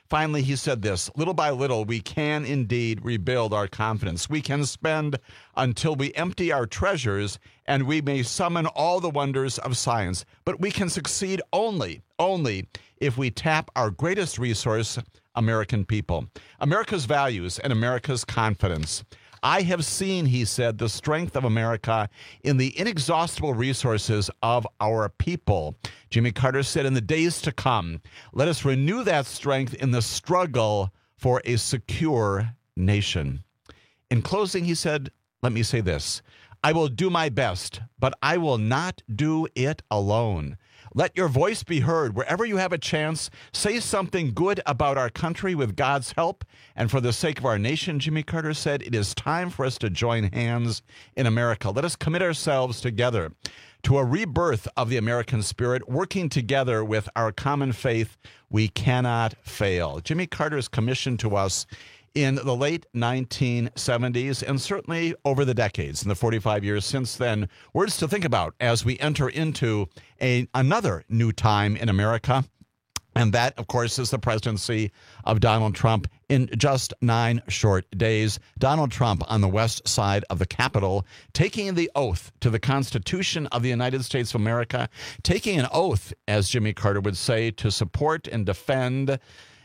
S19: Finally, he said this, little by little, we can indeed rebuild our confidence. We can spend until we empty our treasures and we may summon all the wonders of science. But we can succeed only, only if we tap our greatest resource, American people, America's values and America's confidence. I have seen, he said, the strength of America in the inexhaustible resources of our people. Jimmy Carter said, in the days to come, let us renew that strength in the struggle for a secure nation. In closing, he said, let me say this. I will do my best, but I will not do it alone. Let your voice be heard. Wherever you have a chance, say something good about our country with God's help. And for the sake of our nation, Jimmy Carter said, it is time for us to join hands in America. Let us commit ourselves together to a rebirth of the American spirit, working together with our common faith. We cannot fail. Jimmy Carter's commission to us in the late nineteen seventies and certainly over the decades, in the forty-five years since then, words to think about as we enter into a, another new time in America. And that, of course, is the presidency of Donald Trump in just nine short days. Donald Trump on the west side of the Capitol, taking the oath to the Constitution of the United States of America, taking an oath, as Jimmy Carter would say, to support and defend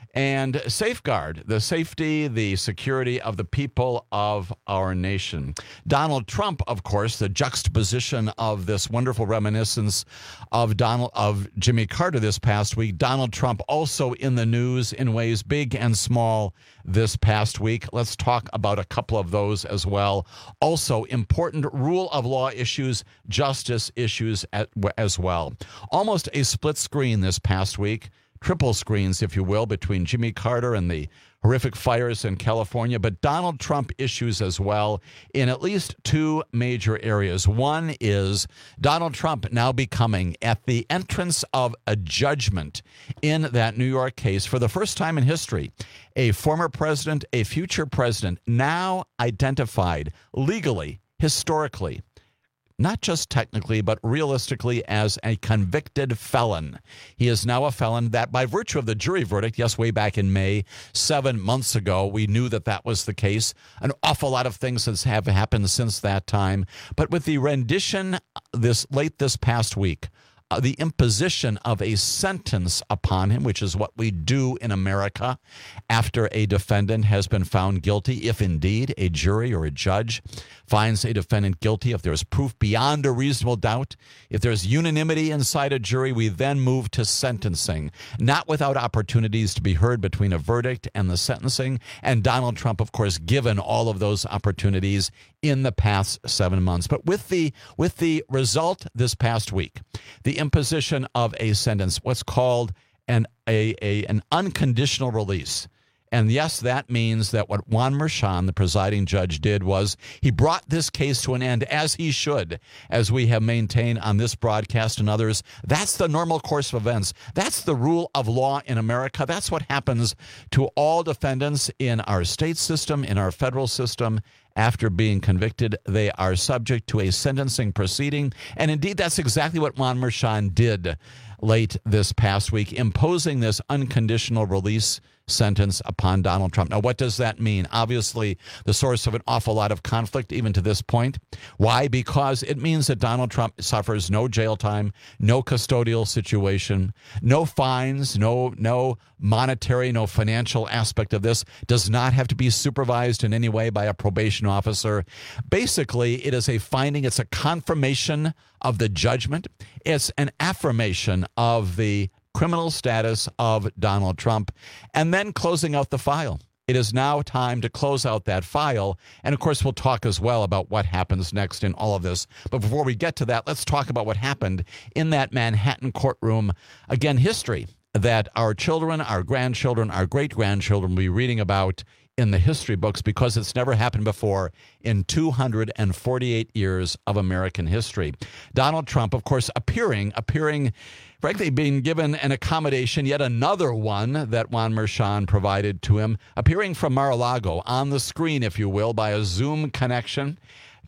S19: and safeguard the safety, the security of the people of our nation. Donald Trump, of course, the juxtaposition of this wonderful reminiscence of Donald of Jimmy Carter this past week. Donald Trump also in the news in ways big and small this past week. Let's talk about a couple of those as well. Also, important rule of law issues, justice issues as well. Almost a split screen this past week. Triple screens, if you will, between Jimmy Carter and the horrific fires in California, but Donald Trump issues as well in at least two major areas. One is Donald Trump now becoming, at the entrance of a judgment in that New York case, for the first time in history, a former president, a future president, now identified legally, historically, not just technically, but realistically as a convicted felon. He is now a felon that by virtue of the jury verdict, yes, way back in May, seven months ago, we knew that that was the case. An awful lot of things have happened since that time. But with the rendition this late this past week, Uh, the imposition of a sentence upon him, which is what we do in America after a defendant has been found guilty, if indeed a jury or a judge finds a defendant guilty, if there's proof beyond a reasonable doubt, if there's unanimity inside a jury, we then move to sentencing, not without opportunities to be heard between a verdict and the sentencing. And Donald Trump, of course, given all of those opportunities in the past seven months. But with the with the result this past week, the imposition of a sentence, what's called an a, a an unconditional release. And yes, that means that what Juan Merchan, the presiding judge, did was he brought this case to an end, as he should, as we have maintained on this broadcast and others. That's the normal course of events. That's the rule of law in America. That's what happens to all defendants in our state system, in our federal system. After being convicted, they are subject to a sentencing proceeding. And indeed, that's exactly what Juan Merchan did late this past week, imposing this unconditional release sentence upon Donald Trump. Now, what does that mean? Obviously, the source of an awful lot of conflict, even to this point. Why? Because it means that Donald Trump suffers no jail time, no custodial situation, no fines, no no monetary, no financial aspect of this, does not have to be supervised in any way by a probation officer. Basically, it is a finding, it's a confirmation of the judgment. It's an affirmation of the criminal status of Donald Trump, and then closing out the file. It is now time to close out that file. And of course, we'll talk as well about what happens next in all of this. But before we get to that, let's talk about what happened in that Manhattan courtroom. Again, history that our children, our grandchildren, our great-grandchildren will be reading about in the history books, because it's never happened before in two hundred forty-eight years of American history. Donald Trump, of course, appearing, appearing, frankly, being given an accommodation, yet another one that Juan Merchan provided to him, appearing from Mar-a-Lago on the screen, if you will, by a Zoom connection,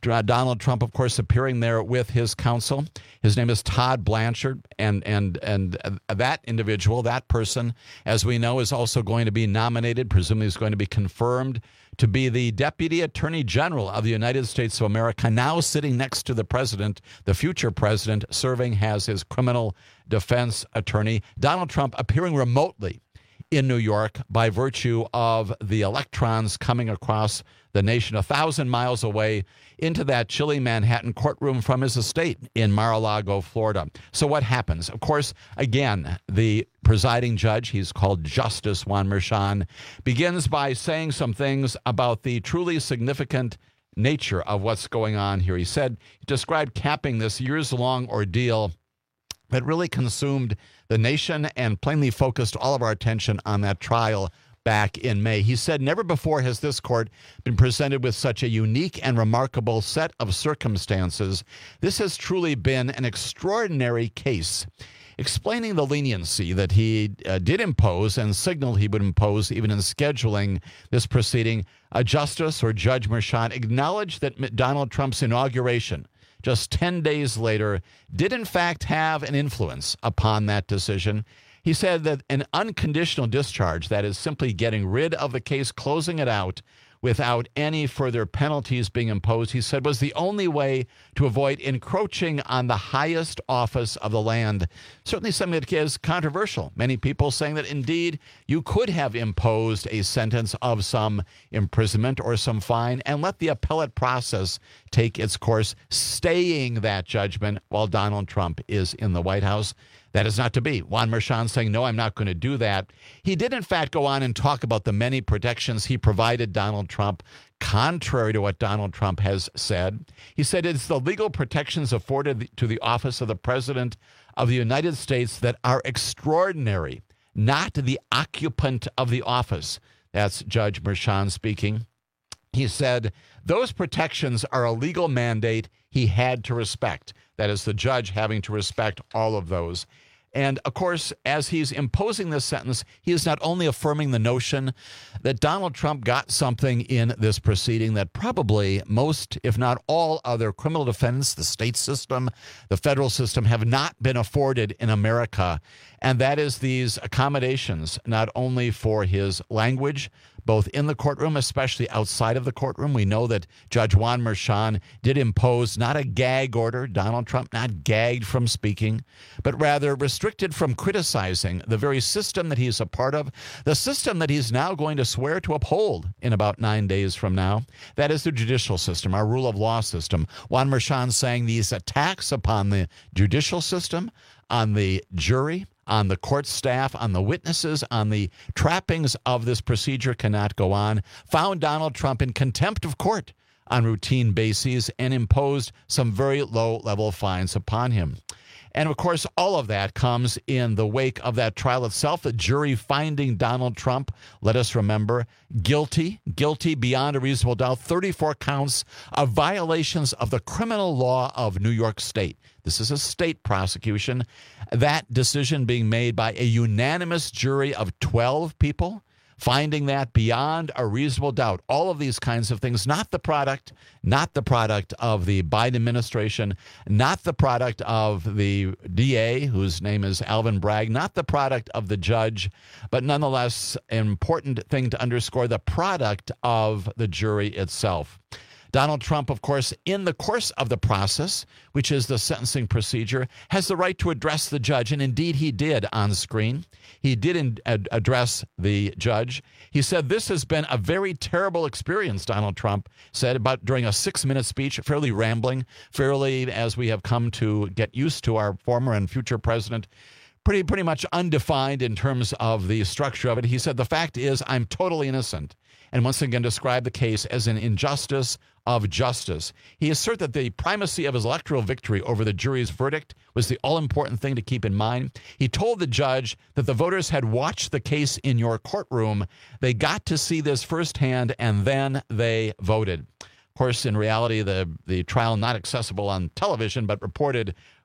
S19: Donald Trump, of course, appearing there with his counsel. His name is Todd Blanchard, and and and that individual, that person, as we know, is also going to be nominated, presumably is going to be confirmed to be the Deputy Attorney General of the United States of America, now sitting next to the president, the future president, serving as his criminal defense attorney. Donald Trump appearing remotely in New York by virtue of the electrons coming across the nation a thousand miles away into that chilly Manhattan courtroom from his estate in Mar-a-Lago, Florida. So what happens? Of course, again, the presiding judge, he's called Justice Juan Merchan, begins by saying some things about the truly significant nature of what's going on here. He said, he described capping this years-long ordeal that really consumed the nation and plainly focused all of our attention on that trial back in May. He said, never before has this court been presented with such a unique and remarkable set of circumstances. This has truly been an extraordinary case. Explaining the leniency that he uh, did impose and signaled he would impose even in scheduling this proceeding, a Justice or Judge Merchan acknowledged that Donald Trump's inauguration just ten days later did in fact have an influence upon that decision. He said that an unconditional discharge, that is simply getting rid of the case, closing it out without any further penalties being imposed, he said was the only way to avoid encroaching on the highest office of the land. Certainly something that is controversial. Many people saying that indeed you could have imposed a sentence of some imprisonment or some fine and let the appellate process take its course, staying that judgment while Donald Trump is in the White House. That is not to be. Juan Merchan saying, no, I'm not going to do that. He did, in fact, go on and talk about the many protections he provided Donald Trump, contrary to what Donald Trump has said. He said it's the legal protections afforded to the office of the President of the United States that are extraordinary, not the occupant of the office. That's Judge Merchan speaking. He said those protections are a legal mandate he had to respect. That is, the judge having to respect all of those. And, of course, as he's imposing this sentence, he is not only affirming the notion that Donald Trump got something in this proceeding that probably most, if not all, other criminal defendants, the state system, the federal system, have not been afforded in America. And that is these accommodations, not only for his language, both in the courtroom, especially outside of the courtroom. We know that Judge Juan Merchan did impose not a gag order, Donald Trump not gagged from speaking, but rather restricted from criticizing the very system that he's a part of, the system that he's now going to swear to uphold in about nine days from now. That is the judicial system, our rule of law system. Juan Merchan saying these attacks upon the judicial system, on the jury, on the court staff, on the witnesses, on the trappings of this procedure cannot go on, found Donald Trump in contempt of court on routine bases and imposed some very low-level fines upon him. And, of course, all of that comes in the wake of that trial itself, the jury finding Donald Trump, let us remember, guilty, guilty beyond a reasonable doubt, thirty-four counts of violations of the criminal law of New York State. This is a state prosecution. That decision being made by a unanimous jury of twelve people, finding that beyond a reasonable doubt. All of these kinds of things, not the product, not the product of the Biden administration, not the product of the D A, whose name is Alvin Bragg, not the product of the judge, but nonetheless, an important thing to underscore, the product of the jury itself. Donald Trump, of course, in the course of the process, which is the sentencing procedure, has the right to address the judge, and indeed he did on screen. He did in, ad, address the judge. He said, this has been a very terrible experience, Donald Trump said about during a six-minute speech, fairly rambling, fairly, as we have come to get used to our former and future president, pretty, pretty much undefined in terms of the structure of it. He said, the fact is I'm totally innocent. And once again described the case as an injustice of justice. He asserted that the primacy of his electoral victory over the jury's verdict was the all-important thing to keep in mind. He told the judge that the voters had watched the case in your courtroom. They got to see this firsthand, and then they voted. Of course, in reality, the, the trial not accessible on television, but reported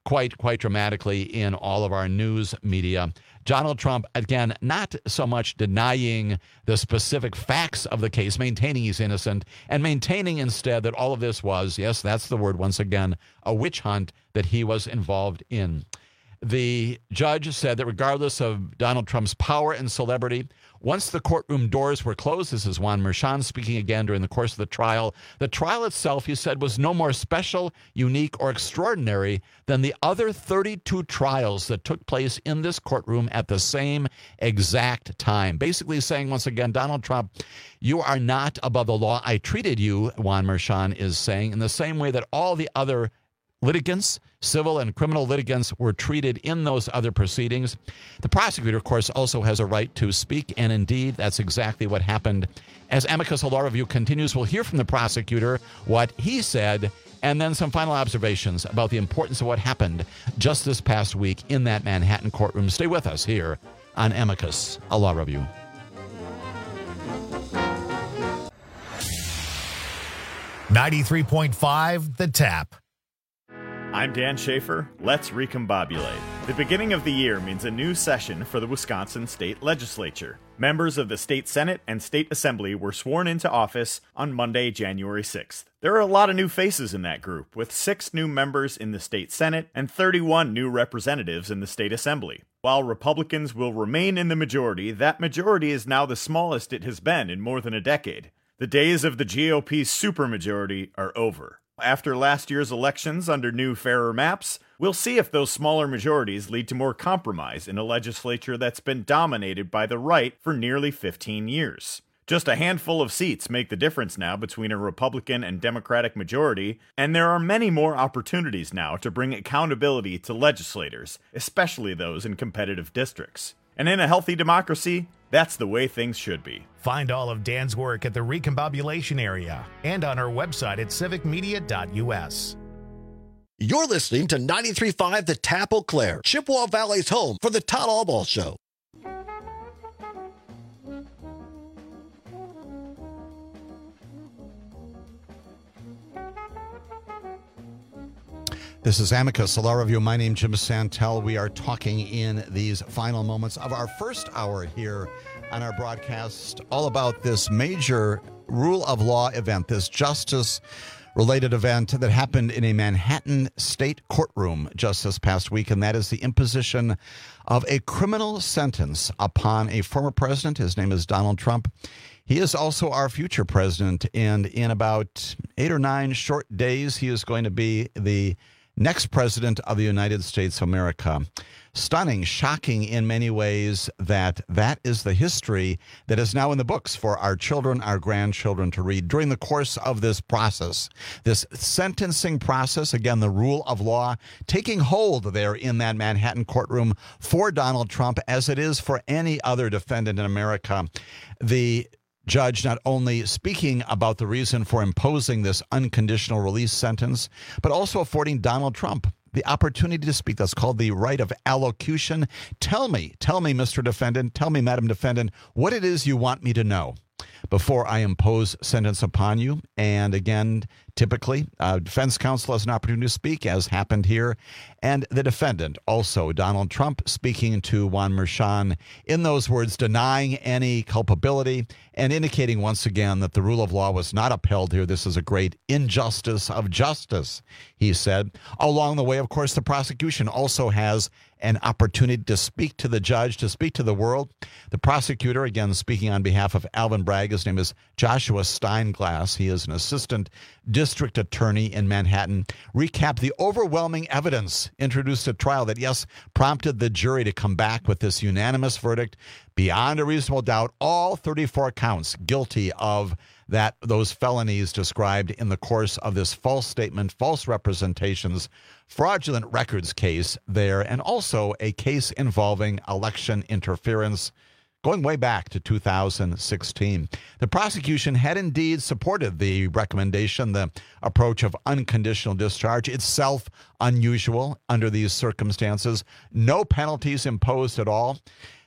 S19: quite, quite dramatically in all of our news media. Donald Trump, again, not so much denying the specific facts of the case, maintaining he's innocent, and maintaining instead that all of this was, yes, that's the word once again, a witch hunt that he was involved in. The judge said that regardless of Donald Trump's power and celebrity, once the courtroom doors were closed, this is Juan Merchan speaking again during the course of the trial, the trial itself, he said, was no more special, unique, or extraordinary than the other thirty-two trials that took place in this courtroom at the same exact time. Basically saying, once again, Donald Trump, you are not above the law. I treated you, Juan Merchan is saying, in the same way that all the other litigants, civil and criminal litigants, were treated in those other proceedings. The prosecutor, of course, also has a right to speak, and indeed, that's exactly what happened. As Amicus Law Review continues, we'll hear from the prosecutor what he said, and then some final observations about the importance of what happened just this past week in that Manhattan courtroom. Stay with us here on Amicus Law Review.
S5: ninety-three point five The Tap.
S6: I'm Dan Schaefer. Let's recombobulate. The beginning of the year means a new session for the Wisconsin State Legislature. Members of the State Senate and State Assembly were sworn into office on Monday, January sixth. There are a lot of new faces in that group, with six new members in the State Senate and thirty-one new representatives in the State Assembly. While Republicans will remain in the majority, that majority is now the smallest it has been in more than a decade. The days of the G O P's supermajority are over. After last year's elections under new, fairer maps, we'll see if those smaller majorities lead to more compromise in a legislature that's been dominated by the right for nearly fifteen years. Just a handful of seats make the difference now between a Republican and Democratic majority, and there are many more opportunities now to bring accountability to legislators, especially those in competitive districts. And in a healthy democracy, that's the way things should be.
S5: Find all of Dan's work at the Recombobulation Area and on our website at civic media dot u s.
S11: You're listening to ninety-three point five The Tap Eau Claire, Chippewa Valley's home for the Todd Albaugh Show.
S19: This is Amicus Law Review. My name is Jim Santel. We are talking in these final moments of our first hour here on our broadcast all about this major rule of law event, this justice-related event that happened in a Manhattan state courtroom just this past week, and that is the imposition of a criminal sentence upon a former president. His name is Donald Trump. He is also our future president, and in about eight or nine short days, he is going to be the next president of the United States of America. Stunning, shocking in many ways that that is the history that is now in the books for our children, our grandchildren to read during the course of this process. This sentencing process, again, the rule of law, taking hold there in that Manhattan courtroom for Donald Trump as it is for any other defendant in America. The judge not only speaking about the reason for imposing this unconditional release sentence, but also affording Donald Trump the opportunity to speak. That's called the right of allocution. Tell me, tell me, Mister Defendant, tell me, Madam Defendant, what it is you want me to know before I impose sentence upon you. And again, typically, uh, defense counsel has an opportunity to speak, as happened here. And the defendant, also Donald Trump, speaking to Juan Merchan in those words, denying any culpability and indicating once again that the rule of law was not upheld here. This is a great injustice of justice, he said. Along the way, of course, the prosecution also has an opportunity to speak to the judge, to speak to the world. The prosecutor, again, speaking on behalf of Alvin Bragg, his name is Joshua Steinglass. He is an assistant district attorney in Manhattan, recapped the overwhelming evidence introduced at trial that, yes, prompted the jury to come back with this unanimous verdict beyond a reasonable doubt, all thirty-four counts guilty of that those felonies described in the course of this false statement, false representations, fraudulent records case there, and also a case involving election interference going way back to two thousand sixteen. The prosecution had indeed supported the recommendation, the approach of unconditional discharge, itself unusual under these circumstances. No penalties imposed at all.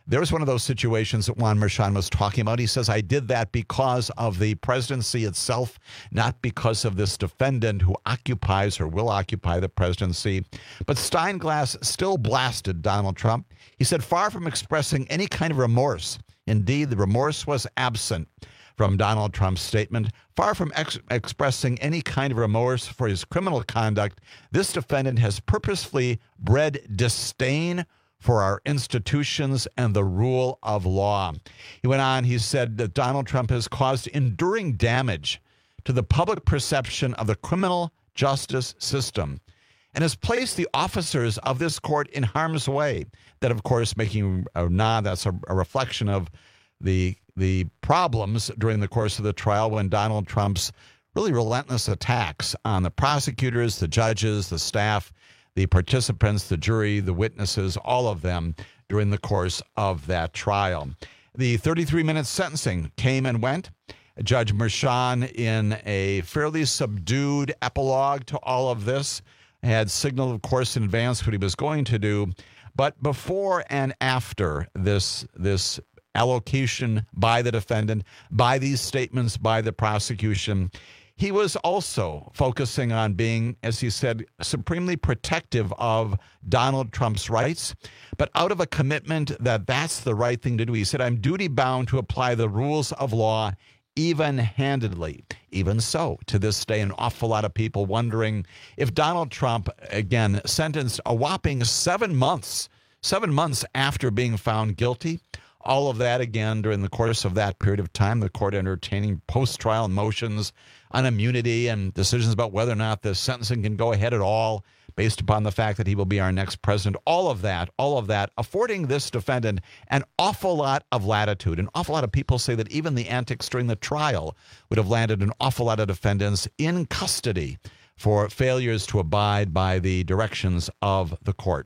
S19: There was one of those situations that Juan Merchan was talking about. He says, I did that because of the presidency itself, not because of this defendant who occupies or will occupy the presidency. But Steinglass still blasted Donald Trump. He said, far from expressing any kind of remorse, indeed, the remorse was absent from Donald Trump's statement. Far from ex- expressing any kind of remorse for his criminal conduct, this defendant has purposefully bred disdain for our institutions and the rule of law. He went on, he said that Donald Trump has caused enduring damage to the public perception of the criminal justice system and has placed the officers of this court in harm's way. That, of course, making a nod, that's a, a reflection of the the problems during the course of the trial when Donald Trump's really relentless attacks on the prosecutors, the judges, the staff, the participants, the jury, the witnesses, all of them during the course of that trial. The thirty-three minute sentencing came and went. Judge Merchan, in a fairly subdued epilogue to all of this, had signaled, of course, in advance what he was going to do. But before and after this, this allocation by the defendant, by these statements by the prosecution, he was also focusing on being, as he said, supremely protective of Donald Trump's rights, but out of a commitment that that's the right thing to do. He said, I'm duty-bound to apply the rules of law even-handedly. Even so, to this day, an awful lot of people wondering if Donald Trump, again, sentenced a whopping seven months, seven months after being found guilty. All of that, again, during the course of that period of time, the court entertaining post-trial motions on immunity and decisions about whether or not the sentencing can go ahead at all based upon the fact that he will be our next president. All of that, all of that, affording this defendant an awful lot of latitude. An awful lot of people say that even the antics during the trial would have landed an awful lot of defendants in custody for failures to abide by the directions of the court.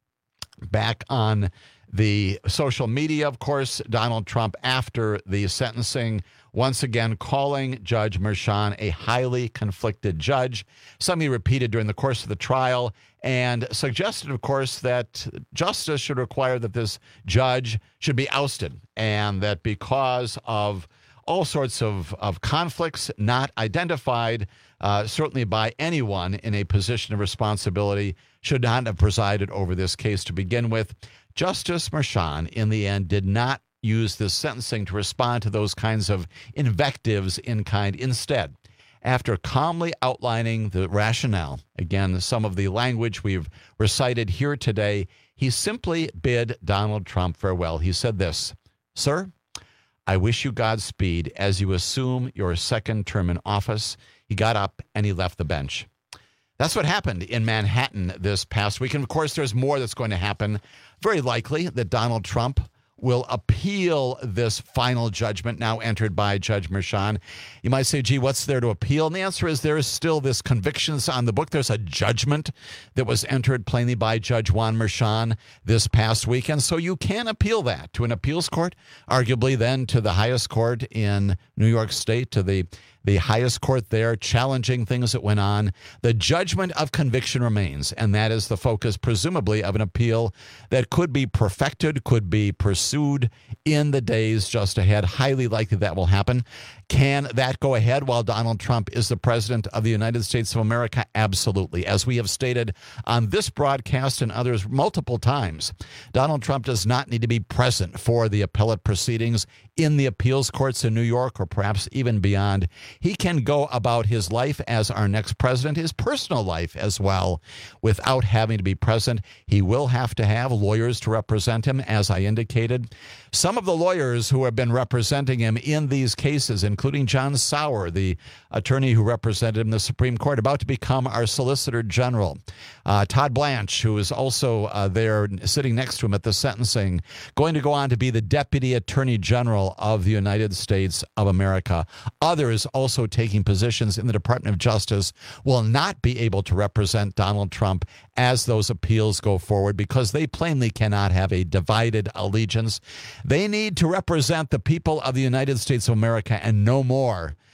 S19: Back on the social media, of course, Donald Trump, after the sentencing, once again calling Judge Merchan a highly conflicted judge, something he repeated during the course of the trial, and suggested, of course, that justice should require that this judge should be ousted, and that because of all sorts of, of conflicts not identified, uh, certainly by anyone in a position of responsibility, should not have presided over this case to begin with. Justice Merchan, in the end, did not use this sentencing to respond to those kinds of invectives in kind. Instead, after calmly outlining the rationale, again, some of the language we've recited here today, he simply bid Donald Trump farewell. He said this, "Sir, I wish you Godspeed as you assume your second term in office." He got up and he left the bench. That's what happened in Manhattan this past week. And, of course, there's more that's going to happen. Very likely that Donald Trump will appeal this final judgment now entered by Judge Merchan. You might say, gee, what's there to appeal? And the answer is there is still this convictions on the book. There's a judgment that was entered plainly by Judge Juan Merchan this past week. And so you can appeal that to an appeals court, arguably then to the highest court in New York State, to the the highest court there, challenging things that went on. The judgment of conviction remains, and that is the focus, presumably, of an appeal that could be perfected, could be pursued in the days just ahead. Highly likely that will happen. Can that go ahead while Donald Trump is the president of the United States of America? Absolutely. As we have stated on this broadcast and others multiple times, Donald Trump does not need to be present for the appellate proceedings in the appeals courts in New York or perhaps even beyond. He can go about his life as our next president, his personal life as well, without having to be present. He will have to have lawyers to represent him, as I indicated. Some of the lawyers who have been representing him in these cases, including John Sauer, the attorney who represented him in the Supreme Court, about to become our Solicitor General. Uh, Todd Blanche, who is also uh, there sitting next to him at the sentencing, going to go on to be the Deputy Attorney General of the United States of America. Others also taking positions in the Department of Justice will not be able to represent Donald Trump as those appeals go forward because they plainly cannot have a divided allegiance. They need to represent the people of the United States of America and no more.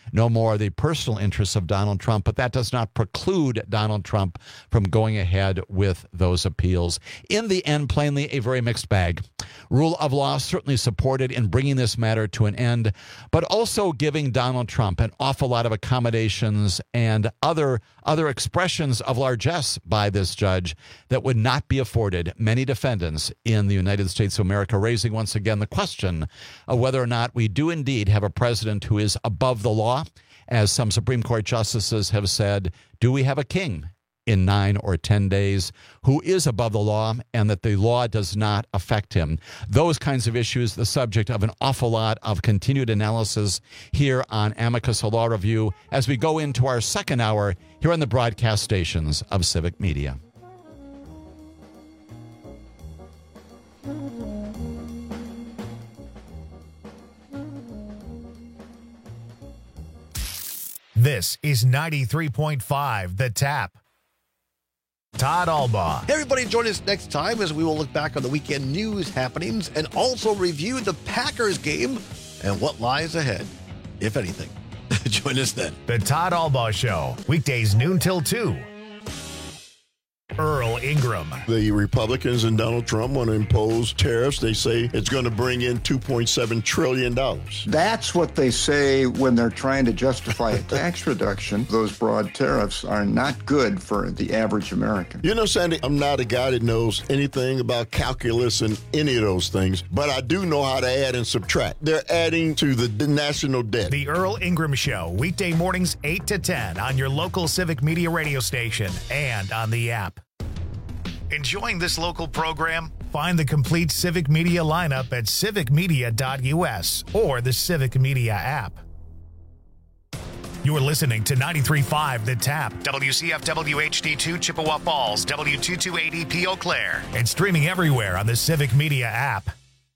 S19: no more the personal interests of Donald Trump, but that does not preclude Donald Trump from going ahead with those appeals. In the end, plainly, a very mixed bag. Rule of law certainly supported in bringing this matter to an end, but also giving Donald Trump an awful lot of accommodations and other other expressions of largesse by this judge that would not be afforded many defendants in the United States of America, raising once again the question of whether or not we do indeed have a president who is above the law. As some Supreme Court justices have said, do we have a king in nine or ten days who is above the law and that the law does not affect him? Those kinds of issues, the subject of an awful lot of continued analysis here on Amicus Law Review as we go into our second hour here on the broadcast stations of Civic Media.
S5: This is ninety-three point five The Tap. Todd Albaugh.
S11: Hey, everybody, join us next time as we will look back on the weekend news happenings and also review the Packers game and what lies ahead, if anything. Join us then.
S5: The Todd Albaugh Show, weekdays noon till two. Earl Ingram.
S12: The Republicans and Donald Trump want to impose tariffs. They say it's going to bring in two point seven trillion dollars.
S13: That's what they say when they're trying to justify a tax reduction. Those broad tariffs are not good for the average American.
S12: You know, Sandy, I'm not a guy that knows anything about calculus and any of those things, but I do know how to add and subtract. They're adding to the national debt.
S5: The Earl Ingram Show, weekday mornings eight to ten on your local Civic Media radio station and on the app. Enjoying this local program? Find the complete Civic Media lineup at civic media dot u s or the Civic Media app. You're listening to ninety-three point five The Tap, W C F W H D two Chippewa Falls, W two two eight E P Eau Claire, and streaming everywhere on the Civic Media app.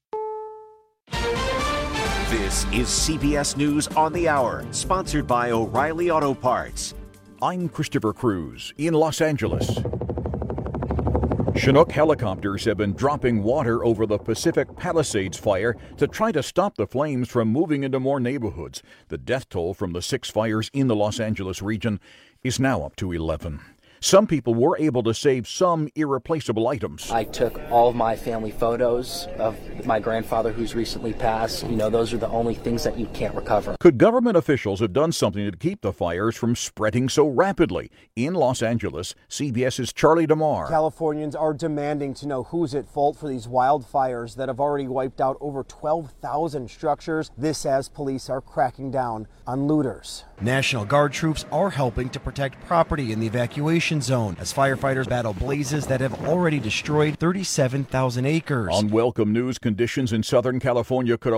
S14: This is C B S News on the Hour, sponsored by O'Reilly Auto Parts.
S1: I'm Christopher Cruz in Los Angeles. Chinook helicopters have been dropping water over the Pacific Palisades fire to try to stop the flames from moving into more neighborhoods. The death toll from the six fires in the Los Angeles region is now up to eleven. Some people were able to save some irreplaceable items.
S15: I took all of my family photos of my grandfather who's recently passed. You know, those are the only things that you can't recover.
S1: Could government officials have done something to keep the fires from spreading so rapidly? In Los Angeles, CBS's Charlie DeMar.
S16: Californians are demanding to know who's at fault for these wildfires that have already wiped out over twelve thousand structures. This as police are cracking down on looters.
S17: National Guard troops are helping to protect property in the evacuation zone as firefighters battle blazes that have already destroyed thirty-seven thousand acres.
S1: Unwelcome news: conditions in Southern California could